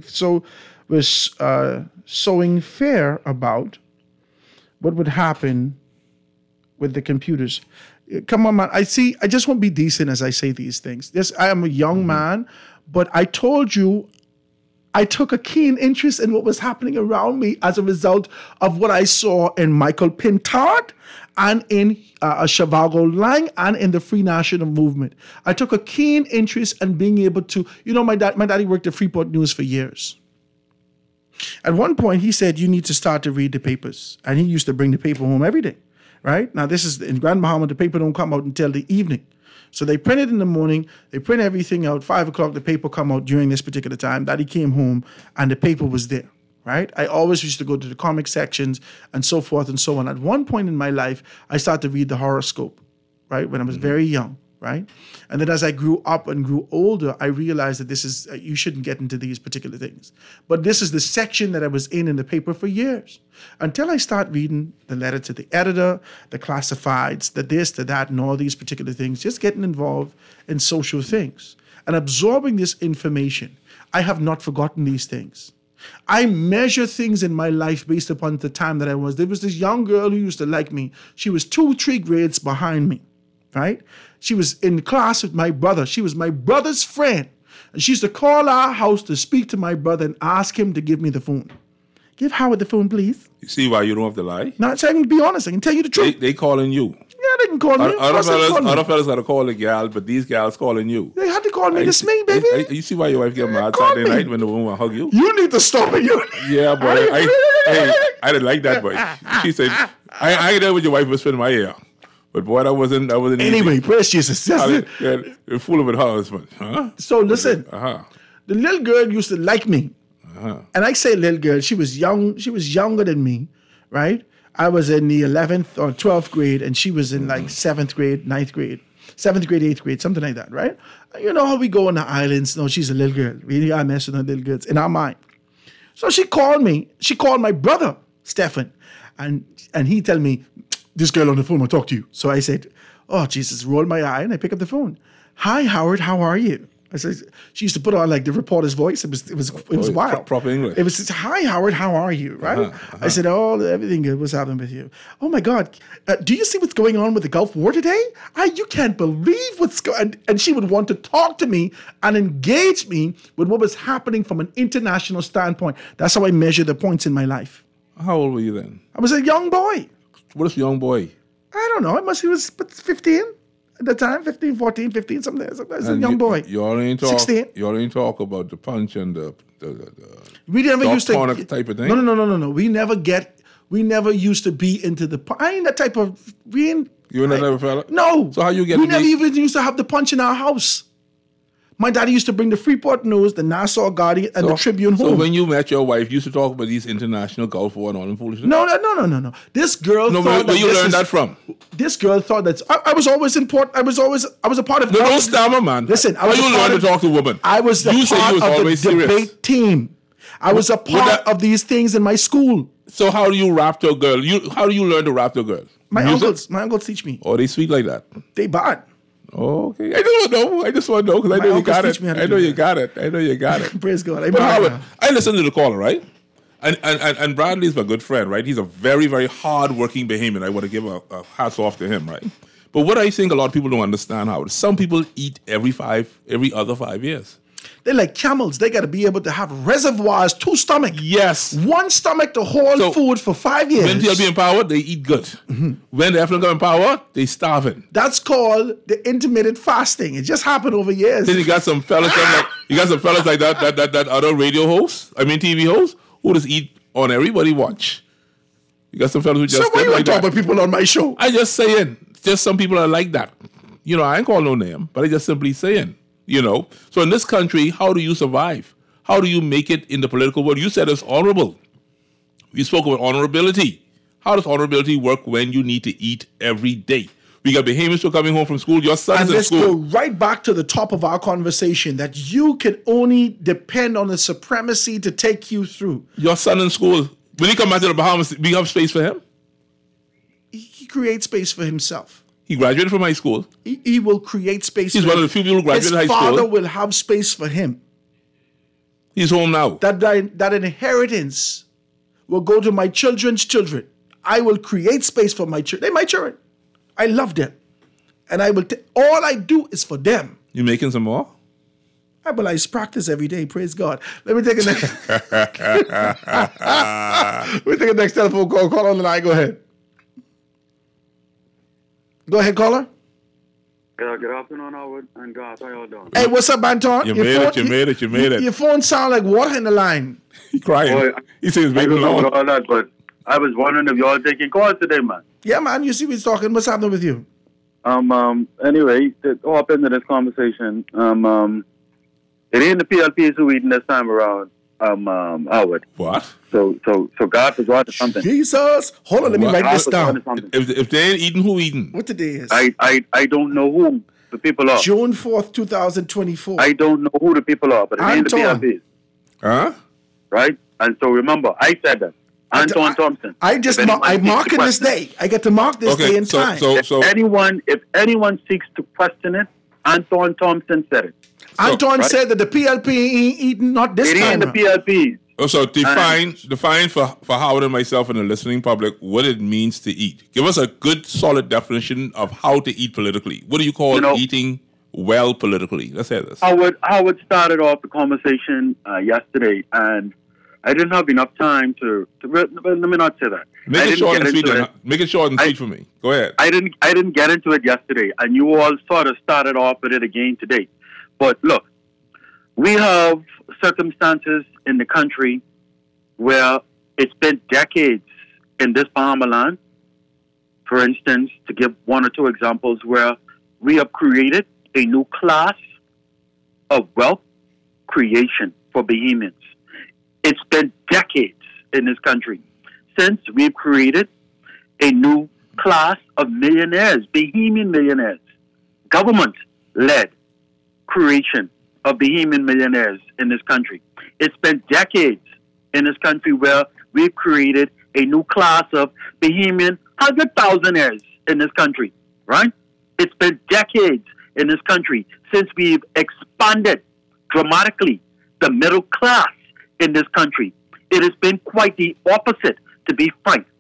fear about what would happen with the computers. Come on, man. I just want to be decent as I say these things. Yes, I am a young man, but I told you I took a keen interest in what was happening around me as a result of what I saw in Michael Pintard and in Zhivago Lang and in the Free National Movement. I took a keen interest in being able to, my daddy worked at Freeport News for years. At one point, he said, you need to start to read the papers. And he used to bring the paper home every day. Right? Now, this is in Grand Bahama, the paper don't come out until the evening. So they print it in the morning, they print everything out, 5 o'clock, the paper come out during this particular time. Daddy came home and the paper was there, right? I always used to go to the comic sections and so forth and so on. At one point in my life, I started to read the horoscope, right? When I was very young, right? And then as I grew up and grew older, I realized that this is, you shouldn't get into these particular things. But this is the section that I was in the paper for years. Until I start reading the letter to the editor, the classifieds, the this, the that, and all these particular things, just getting involved in social things and absorbing this information. I have not forgotten these things. I measure things in my life based upon the time that I was. There was this young girl who used to like me. She was 2-3 grades behind me, right? She was in class with my brother. She was my brother's friend. And she used to call our house to speak to my brother and ask him to give me the phone. Give Howard the phone, please. You see why you don't have to lie? No, so I can be honest. I can tell you the truth. They calling you. Yeah, they can call me. Other fellas got to call the gal, but these gals calling you. They had to call me. It's me, baby. You see why your wife get mad Saturday night when the woman hug you? You need to stop it. Yeah, boy. I didn't like that, boy. She said, I ain't there with your wife whispering in my ear. But boy, that wasn't anyway, easy. praise Jesus. You're full of it, husband. Huh? So listen, the little girl used to like me. And I say little girl, she was young. She was younger than me, right? I was in the 11th or 12th grade, and she was in like 7th grade, 9th grade, 7th grade, 8th grade, something like that, right? You know how we go on the islands. No, she's a little girl. We got messing with little girls in our mind. So she called me. She called my brother, Stephen, and he tell me, this girl on the phone will talk to you. So I said, oh, Jesus, roll my eye, and I pick up the phone. Hi, Howard, how are you? I said, she used to put on like the reporter's voice. It was wild. Proper English. It was, hi, Howard, how are you? Right? I said, oh, everything good. What's happening with you? Oh my God, do you see what's going on with the Gulf War today? You can't believe what's going on. And she would want to talk to me and engage me with what was happening from an international standpoint. That's how I measure the points in my life. How old were you then? I was a young boy. What is a young boy? I don't know. He was 15. At the time, 15, 14, 15, something. I was a young boy. You all ain't talk. 16. You all ain't talk about the punch and the we never used to type of thing. No. We never used to be into the. I ain't that type of. You ain't that type of fella. No. So how you get? We never even used to have the punch in our house. My daddy used to bring the Freeport News, the Nassau Guardian, and the Tribune home. So when you met your wife, you used to talk about these international Gulf War and all them foolishness? No. This girl thought where you learned that from? This girl thought that I was always important. I was a part of. No stammer, man. Listen, how you learn to talk to women? I was the part of the debate team. I was a part of these things in my school. So how do you rap to a girl? How do you learn to rap to a girl? My uncles teach me. Oh, they speak like that? They bad. Okay. I just want to know because I know you got it. I know you got it. Praise God. But Howard, I listened to the caller, right? And Bradley's my good friend, right? He's a very, very hard-working Bahamian. I want to give a hats off to him, right? But what I think a lot of people don't understand, Howard, some people eat every other 5 years. They're like camels. They got to be able to have reservoirs, 2 stomachs. Yes. 1 stomach to hold food for 5 years. When TLB in power, they eat good. Mm-hmm. When the F.N.G. in power, they starving. That's called the intermittent fasting. It just happened over years. Then you got some fellas like that other radio host, TV host, who just eat on everybody watch. You got some fellas who just. So why you talk about people on my show? I just saying. Just some people are like that. I ain't call no name, but I just simply saying. So in this country, how do you survive? How do you make it in the political world? You said it's honorable. We spoke about honorability. How does honorability work when you need to eat every day? We got Bahamians who are coming home from school. Your son's in school. And let's go right back to the top of our conversation that you can only depend on the supremacy to take you through. Your son in school, when he come back to the Bahamas, we have space for him? He creates space for himself. He graduated from high school. He will create space. He's one of the few people who graduated high school. His father will have space for him. He's home now. That inheritance will go to my children's children. I will create space for my children. They're my children. I love them. And I will all I do is for them. You making some more? I practice every day. Praise God. Let me take a next telephone call. Call on the line. Go ahead. Go ahead, caller. Good afternoon, Howard and God. How y'all doing? Hey, what's up, Anton? You made it. Your phone sound like water in the line. He crying. Boy, he says, I don't know about all that, but I was wondering if y'all taking calls today, man. Yeah, man. You see we're talking. What's happening with you? Anyway, to hop into this conversation, it ain't the PLPs who eating this time around, Howard. What? So God was watching something. Jesus. Hold on, let me write this down. If they ain't eating, who eating? What today is? I don't know who the people are. June 4th, 2024. I don't know who the people are, but it ain't the PLPs. Huh? Right? And so remember, I said that. Anton Thompson. I mark in this day. I get to mark this day in time. If anyone seeks to question it, Anton Thompson said it. Anton said that the PLP ain't eating not this time. It ain't the PLPs. So define for Howard and myself and the listening public what it means to eat. Give us a good, solid definition of how to eat politically. What do you call eating well politically? Let's hear this. Howard started off the conversation yesterday, and I didn't have enough time to let me not say that. Make it short and sweet. Make it short and sweet for me. Go ahead. I didn't get into it yesterday, and you all sort of started off with it again today. But look, we have circumstances in the country where it's been decades in this Bahama land. For instance, to give one or two examples, where we have created a new class of wealth creation for Bahamians. It's been decades in this country since we've created a new class of millionaires, Bahamian millionaires, government-led creation of Bahamian millionaires in this country. It's been decades in this country where we've created a new class of Bahamian 100,000aires in this country, right? It's been decades in this country since we've expanded dramatically the middle class in this country. It has been quite the opposite, to be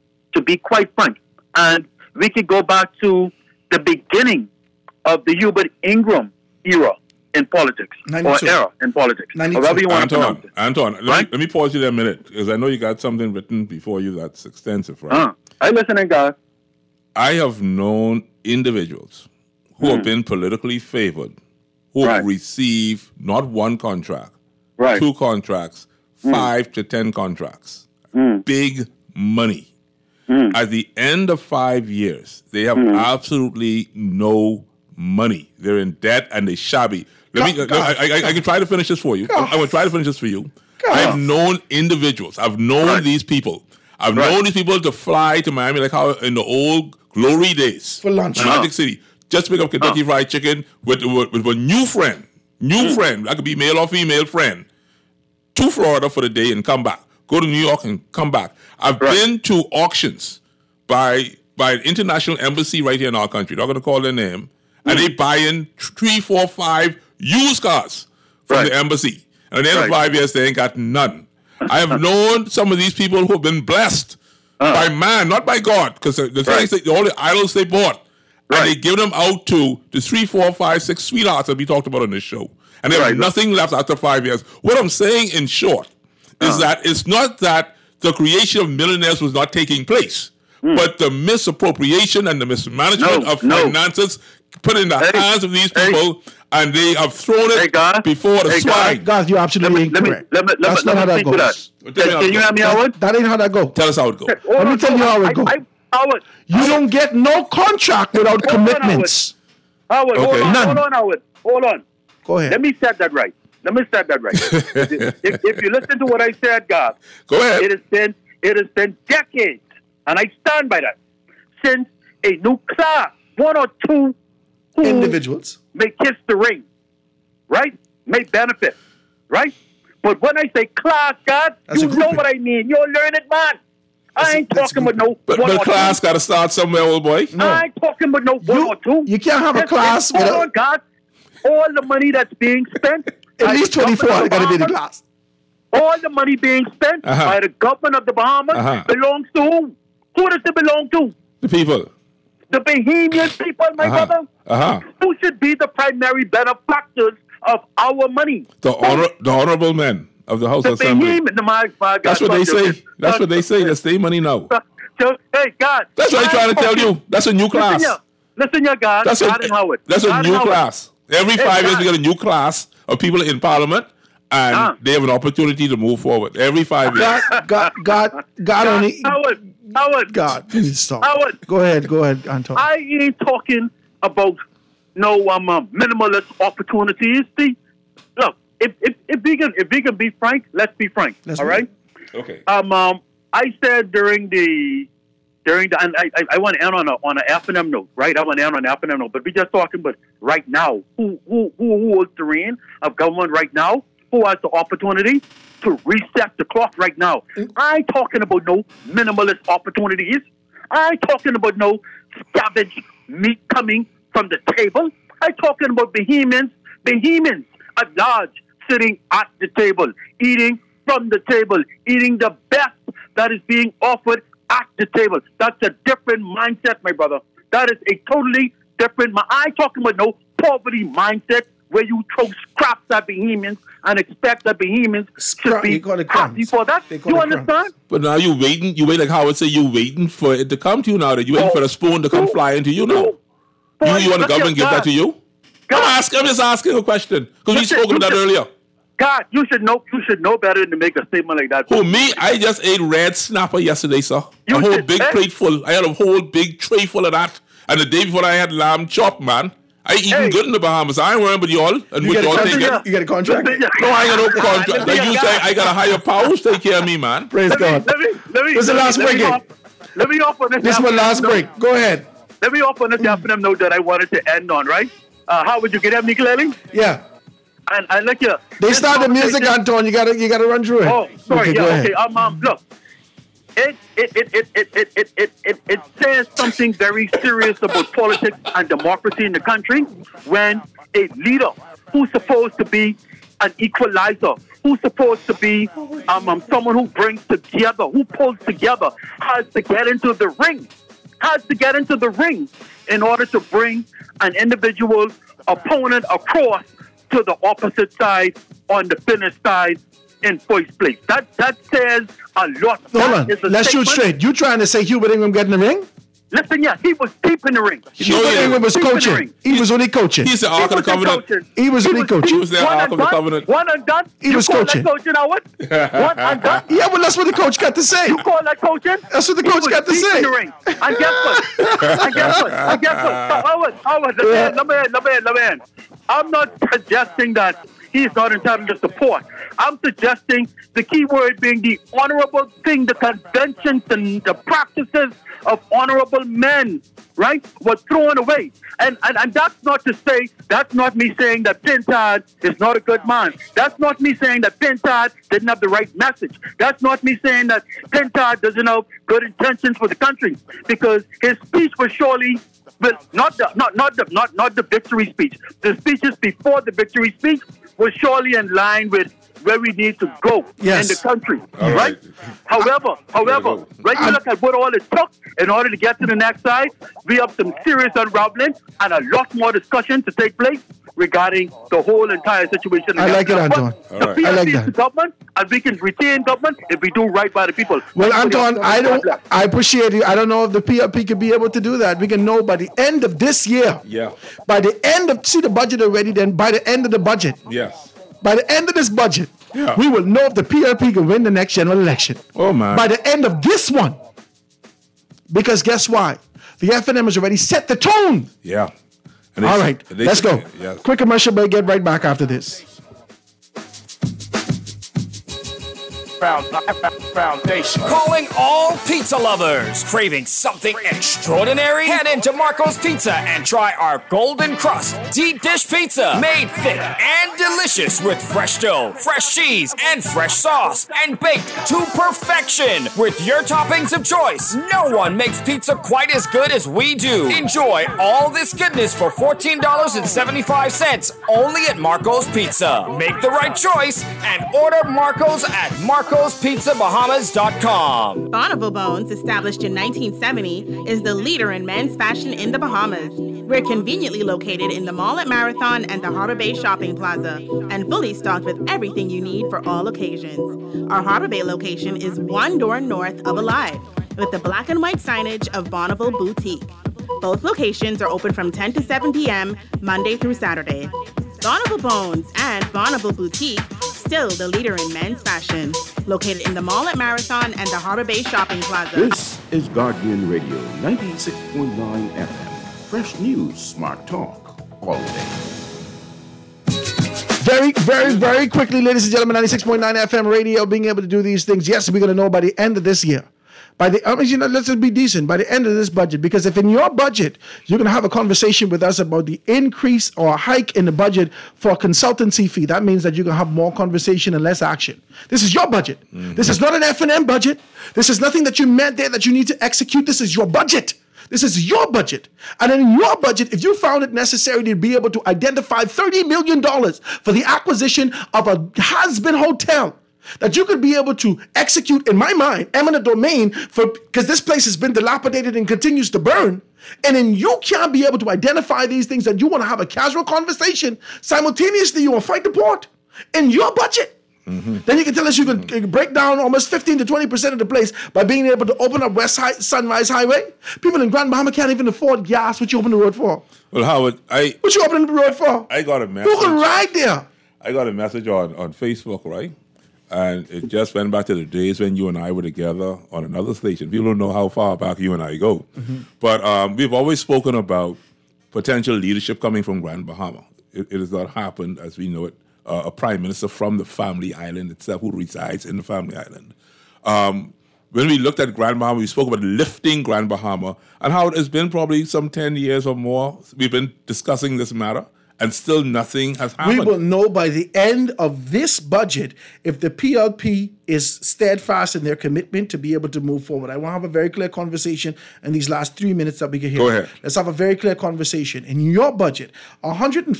quite frank. And we could go back to the beginning of the Hubert Ingram era in politics, 92. or era in politics, however you want to pronounce it. Anton, let me pause you there a minute, because I know you got something written before you that's extensive, right? I listen, God. I have known individuals who have been politically favored, who have received not one contract, two contracts, 5 to 10 contracts, big money. At the end of 5 years, they have absolutely no money. They're in debt and they're shabby. I can try to finish this for you. I'm going to try to finish this for you. I've known individuals. I've known these people. I've known these people to fly to Miami like how in the old glory days. For lunch. Atlantic City. Just pick up Kentucky Fried Chicken with a new friend. That could be male or female friend. To Florida for the day and come back. Go to New York and come back. I've been to auctions by an international embassy right here in our country. Not going to call their name. And they buying 3, 4, 5 used cars from the embassy. And at the end of 5 years, they ain't got none. I have known some of these people who have been blessed by man, not by God, because the things all the idols they bought, and they give them out to the 3, 4, 5, 6 sweethearts that we talked about on this show. And they have nothing left after 5 years. What I'm saying in short is that it's not that the creation of millionaires was not taking place, but the misappropriation and the mismanagement of finances put in the hands of these people, and they have thrown it before the swine. God, you're absolutely incorrect. That's not how that goes. Can you hear me, Howard? That ain't how that goes. Tell us how it goes. Let me tell you how it goes. Howard, you don't get no contract without commitments. Howard, hold on, Howard. Hold on. Go ahead. Let me set that right. if you listen to what I said, God, go ahead. It has been decades, and I stand by that, since a new class, 1 or 2 individuals may kiss the ring, right? May benefit, right? But when I say class, God, you know what I mean. You're a learned man. I ain't talking about no but one or class two. Got to start somewhere, old boy. No. I ain't talking about no 1 or 2. You can't have a class without... Hold on, God. All the money that's being spent... At least 24 got to be the class. All the money being spent by the government of the Bahamas belongs to who? Who does it belong to? The people. The Bahamian people, my brother. Who should be the primary benefactors of our money? The honorable men of the House Assembly. That's what they say. That's what they say. That's their money now. Hey, God. That's what I'm trying to tell you. That's a new class. Listen, God. That's a new class. Every 5 years, we get a new class of people in Parliament, and they have an opportunity to move forward. Every 5 years. God only. Howard. God, please stop. Howard. Go ahead, Anton. I ain't talking about no minimalist opportunities. See, look, if we can be frank, let's be frank. All right. Okay. I said during the and I want to end on an F&M note, right? I want to end on an F&M note, but we're just talking about right now. Who holds the reign of government right now? Who has the opportunity to reset the clock right now? I ain't talking about no minimalist opportunities. I ain't talking about no scavenged meat coming from the table. I'm talking about Bahamians at large sitting at the table, eating from the table, eating the best that is being offered at the table. That's a different mindset, my brother. That is a totally different. I ain't talking about no poverty mindset where you throw scraps at Bahamians and expect that Bahamians should be happy for that. You understand? But now you waiting. You wait like Howard said. You waiting for it to come to you now. That you waiting for the spoon to come flying to you now. You want the government to give that to you? I'm just asking a question because we spoke about that earlier. God, you should know better than to make a statement like that. Who, me? I just ate red snapper yesterday, sir. A whole big plate full. I had a whole big tray full of that. And the day before I had lamb chop, man. I eating good in the Bahamas. I ain't worrying about y'all. And you what y'all taking. You got a contract? No, I ain't got no contract. Like you say, I got a higher power to take care of me, man. Praise God. This is the last break. Let me offer this. This is my last break. Go ahead. Let me offer this afternoon note that I wanted to end on, right? How would you get at me clearly? Yeah. And look here. They start the music, Anton. You gotta run through it. Oh, sorry. Okay, Look. It says something very serious about politics and democracy in the country when a leader who's supposed to be an equalizer, who's supposed to be someone who brings together, who pulls together, has to get into the ring in order to bring an individual opponent across to the opposite side on the finish side in first place. That says a lot. Hold on. Let's shoot straight. You trying to say Hubert Ingram get in the ring? Listen, yeah, he was deep in the ring. Hubert Ingram was coaching. He was only coaching. He's the Ark of the Covenant. He was only coaching. He was the Ark of the Covenant. One and done. He was coaching. One and done. Yeah, but that's what the coach got to say. You call that coaching? That's what the coach got to say. In the ring. And guess what? Howard, let me in. I'm not suggesting that he's not entitled to support. I'm suggesting the key word being the honorable thing, the conventions and the practices of honorable men, right, was thrown away. And that's not to say, that's not me saying that Pintard is not a good man. That's not me saying that Pintard didn't have the right message. That's not me saying that Pintard doesn't have good intentions for the country. Because his speech was surely, but not the victory speech. The speeches before the victory speech was surely in line with where we need to go in the country, right? However, when you look at what all it took in order to get to the next side, we have some serious unraveling and a lot more discussion to take place regarding the whole entire situation. I like it, Anton. The PLP is the government, and we can retain government if we do right by the people. Well, Anton, I appreciate you. I don't know if the PLP can be able to do that. We can know by the end of this year. Yeah. By the end of, see the budget already, then by the end of the budget. Yes. By the end of this budget, we will know if the PLP can win the next general election. Oh, man. By the end of this one. Because guess why? The FNM has already set the tone. Yeah. All right, let's go. Yeah. Quick commercial break. Get right back after this. Foundation. Calling all pizza lovers. Craving something extraordinary? Head into Marco's Pizza and try our golden crust deep dish pizza. Made thick and delicious with fresh dough, fresh cheese, and fresh sauce. And baked to perfection with your toppings of choice. No one makes pizza quite as good as we do. Enjoy all this goodness for $14.75 only at Marco's Pizza. Make the right choice and order Marco's at MarcosPizzaBahamas.com. Bonneville Bones, established in 1970, is the leader in men's fashion in the Bahamas. We're conveniently located in the mall at Marathon and the Harbor Bay Shopping Plaza, and fully stocked with everything you need for all occasions. Our Harbor Bay location is one door north of Alive, with the black and white signage of Bonneville Boutique. Both locations are open from 10 to 7 p.m. Monday through Saturday. Bonneville Bones and Bonneville Boutique, still the leader in men's fashion. Located in the mall at Marathon and the Harbor Bay Shopping Plaza. This is Guardian Radio 96.9 FM. Fresh news, smart talk, all day. Very, very, very quickly, ladies and gentlemen, 96.9 FM radio, being able to do these things. Yes, we're going to know by the end of this year. Let's just be decent by the end of this budget, because if in your budget you're going to have a conversation with us about the increase or hike in the budget for a consultancy fee, that means that you're going to have more conversation and less action. This is your budget. Mm-hmm. This is not an F&M budget. This is nothing that you meant there that you need to execute. This is your budget. This is your budget. And in your budget, if you found it necessary to be able to identify $30 million for the acquisition of a has-been hotel, that you could be able to execute, in my mind, eminent domain because this place has been dilapidated and continues to burn. And then you can't be able to identify these things and you want to have a casual conversation. Simultaneously, you want to fight the port in your budget. Then you can tell us you can break down almost 15 to 20% of the place by being able to open up Sunrise Highway. People in Grand Bahama can't even afford gas. What you open the road for? Well, Howard, what you opening the road for? I got a message. Who can ride there? I got a message on Facebook, right? And it just went back to the days when you and I were together on another station. People don't know how far back you and I go. But we've always spoken about potential leadership coming from Grand Bahama. It has not happened as we know it. A prime minister from the family island itself who resides in the family island. When we looked at Grand Bahama, we spoke about lifting Grand Bahama and how it has been probably some 10 years or more. We've been discussing this matter and still nothing has happened. We will know by the end of this budget if the PLP is steadfast in their commitment to be able to move forward. I want to have a very clear conversation in these last 3 minutes that we can hear. Go ahead. Let's have a very clear conversation. In your budget, more than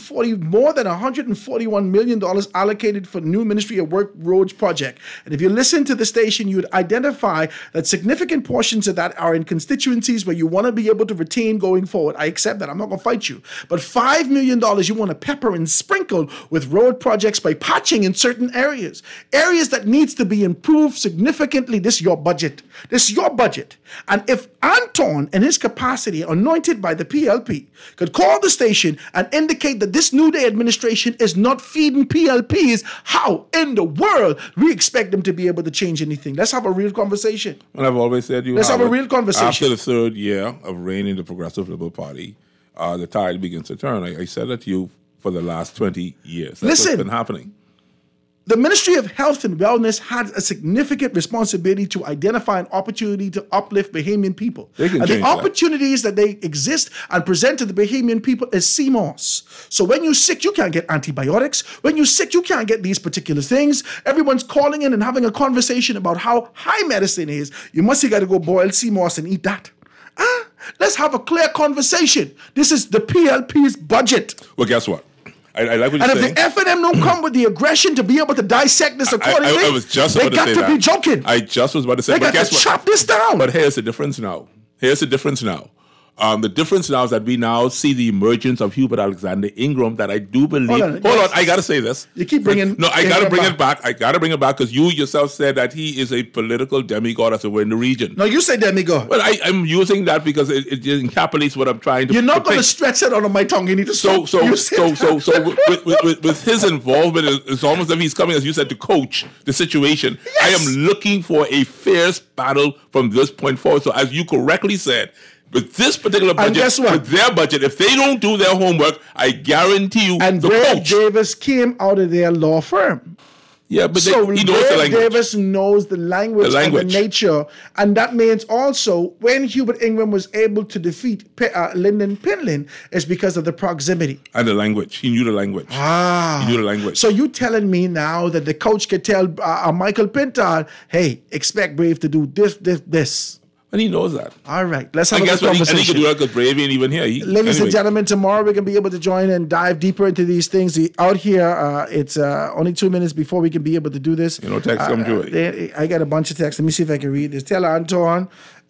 $141 million allocated for new Ministry of Work roads project. And if you listen to the station, you would identify that significant portions of that are in constituencies where you want to be able to retain going forward. I accept that. I'm not going to fight you. But $5 million you want to pepper and sprinkle with road projects by patching in certain areas that needs to be improved significantly. This is your budget. And if Anton, in his capacity, anointed by the PLP, could call the station and indicate that this New Day administration is not feeding PLPs, how in the world we expect them to be able to change anything? Let's have a real conversation. Well, I've always said let's have a real conversation. After the third year of reigning the Progressive Liberal Party, the tide begins to turn. I said that to you for the last 20 years. That's what's been happening. The Ministry of Health and Wellness has a significant responsibility to identify an opportunity to uplift Bahamian people. And the opportunities that they exist and present to the Bahamian people is CMOS. So when you're sick, you can't get antibiotics. When you're sick, you can't get these particular things. Everyone's calling in and having a conversation about how high medicine is. You must have got to go boil CMOS and eat that. Let's have a clear conversation. This is the PLP's budget. Well, guess what? I like what you're saying. And if the F&M don't come with the aggression to be able to dissect this accordingly, I was just about to say that. They got to be joking. I just was about to say that. They got to chop this down. But here's the difference now. The difference now is that we now see the emergence of Hubert Alexander Ingram that I do believe... Hold on, I got to say this. You keep bringing... No, I got to bring it back. I got to bring it back because you yourself said that he is a political demigod as it were in the region. No, you say demigod. Well, I'm using that because it encapsulates what I'm trying to... You're not going to stretch it on my tongue. You need to stop. So with his involvement, it's almost as if he's coming, as you said, to coach the situation. Yes. I am looking for a fierce battle from this point forward. So as you correctly said... With this particular budget, with their budget, if they don't do their homework, I guarantee you and Greg Davis came out of their law firm. Yeah, but so he knows the language. Davis knows the language and the nature. And that means also when Hubert Ingram was able to defeat Lyndon Pinlin, it's because of the proximity. And the language. He knew the language. He knew the language. So you telling me now that the coach could tell Michael Pintard, hey, expect Brave to do this. And he knows that. All right. Let's have a conversation. And he can do that because Brave ain't even here. Ladies and gentlemen, tomorrow we're going to be able to join and dive deeper into these things. Out here, it's only 2 minutes before we can be able to do this. Text come to it. I got a bunch of texts. Let me see if I can read this. Tell Anton.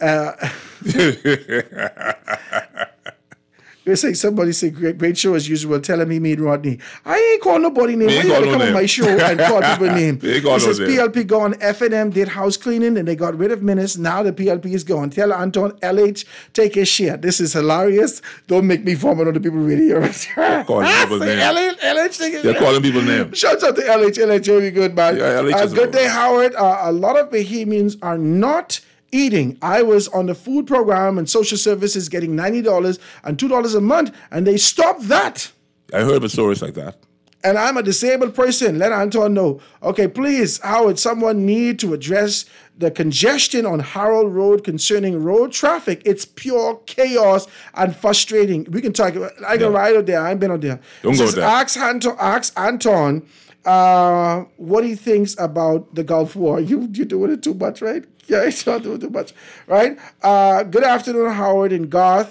They say somebody say great show as usual. Tell him he made Rodney. I ain't call nobody name. Why you come on my show and call people name? It says PLP gone. F&M did house cleaning and they got rid of minutes. Now the PLP is gone. Tell Anton LH take his share. This is hilarious. Don't make me form another people radio. Calling people's names. LH take his They're calling people's names. Shout out to LH. LH, very good man. Yeah, LH is good day, Howard. A lot of Bahamians are not eating. I was on the food program and social services getting $90 and $2 a month, and they stopped that. I heard of stories like that. And I'm a disabled person. Let Anton know. Okay, please, Howard, someone need to address the congestion on Harold Road concerning road traffic. It's pure chaos and frustrating. We can talk about I can ride out there. I ain't been out there. Don't go there. Ask Anton what he thinks about the Gulf War. You're doing it too much, right? Yeah, it's not doing too much, right? Good afternoon, Howard and Garth.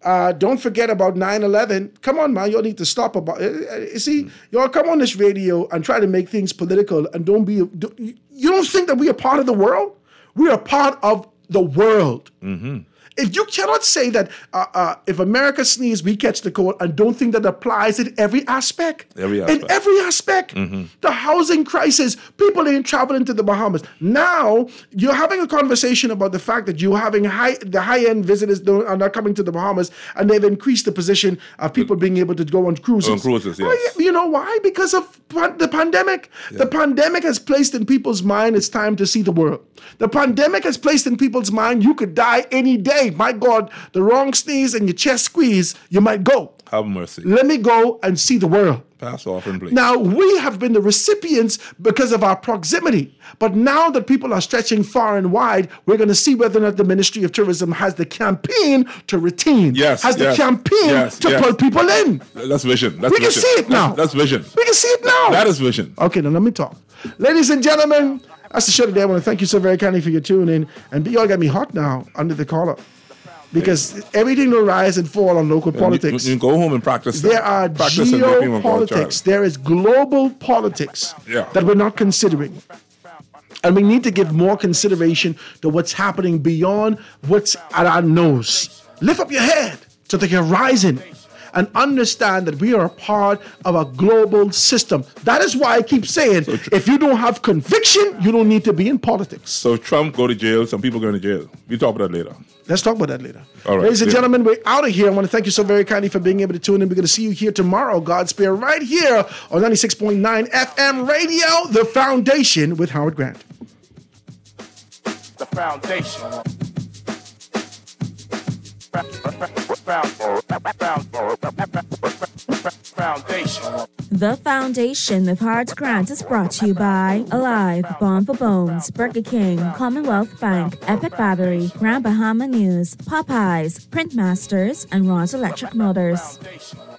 Don't forget about 9/11. Come on, man. Y'all need to stop about you see, y'all come on this radio and try to make things political and you don't think that we are part of the world? We are part of the world. Mm-hmm. If you cannot say that if America sneezes, we catch the cold, and don't think that applies in every aspect. In every aspect. Mm-hmm. The housing crisis, people ain't traveling to the Bahamas. Now, you're having a conversation about the fact that you're having the high-end visitors are not coming to the Bahamas, and they've increased the position of people being able to go on cruises. On cruises, yes. Well, you know why? Because of the pandemic. Yeah. The pandemic has placed in people's mind it's time to see the world. The pandemic has placed in people's mind you could die any day. My God, the wrong sneeze and your chest squeeze, you might go. Have mercy. Let me go and see the world. Pass off and please. Now, we have been the recipients because of our proximity. But now that people are stretching far and wide, we're going to see whether or not the Ministry of Tourism has the campaign to retain. Has the campaign to pull people in. That's vision. We can see it now. That's vision. We can see it now. That is vision. Okay, now let me talk. Ladies and gentlemen, that's the show today. I want to thank you so very kindly for your tuning in. And y'all got me hot now under the collar. Because everything will rise and fall on local politics. You can go home and practice. There are geopolitics. There is global politics that we're not considering. And we need to give more consideration to what's happening beyond what's at our nose. Lift up your head to the horizon and understand that we are a part of a global system. That is why I keep saying, if you don't have conviction, you don't need to be in politics. So Trump go to jail, some people going to jail. We'll talk about that later. Let's talk about that later. All right. Ladies and gentlemen, we're out of here. I want to thank you so very kindly for being able to tune in. We're going to see you here tomorrow, God's Spirit, right here on 96.9 FM Radio, The Foundation with Howard Grant. The Foundation. The Foundation with Howard Grant is brought to you by Alive, Born for Bones, Burger King, Commonwealth Bank, Epic Battery, Grand Bahama News, Popeyes, Printmasters, and Ron's Electric Motors.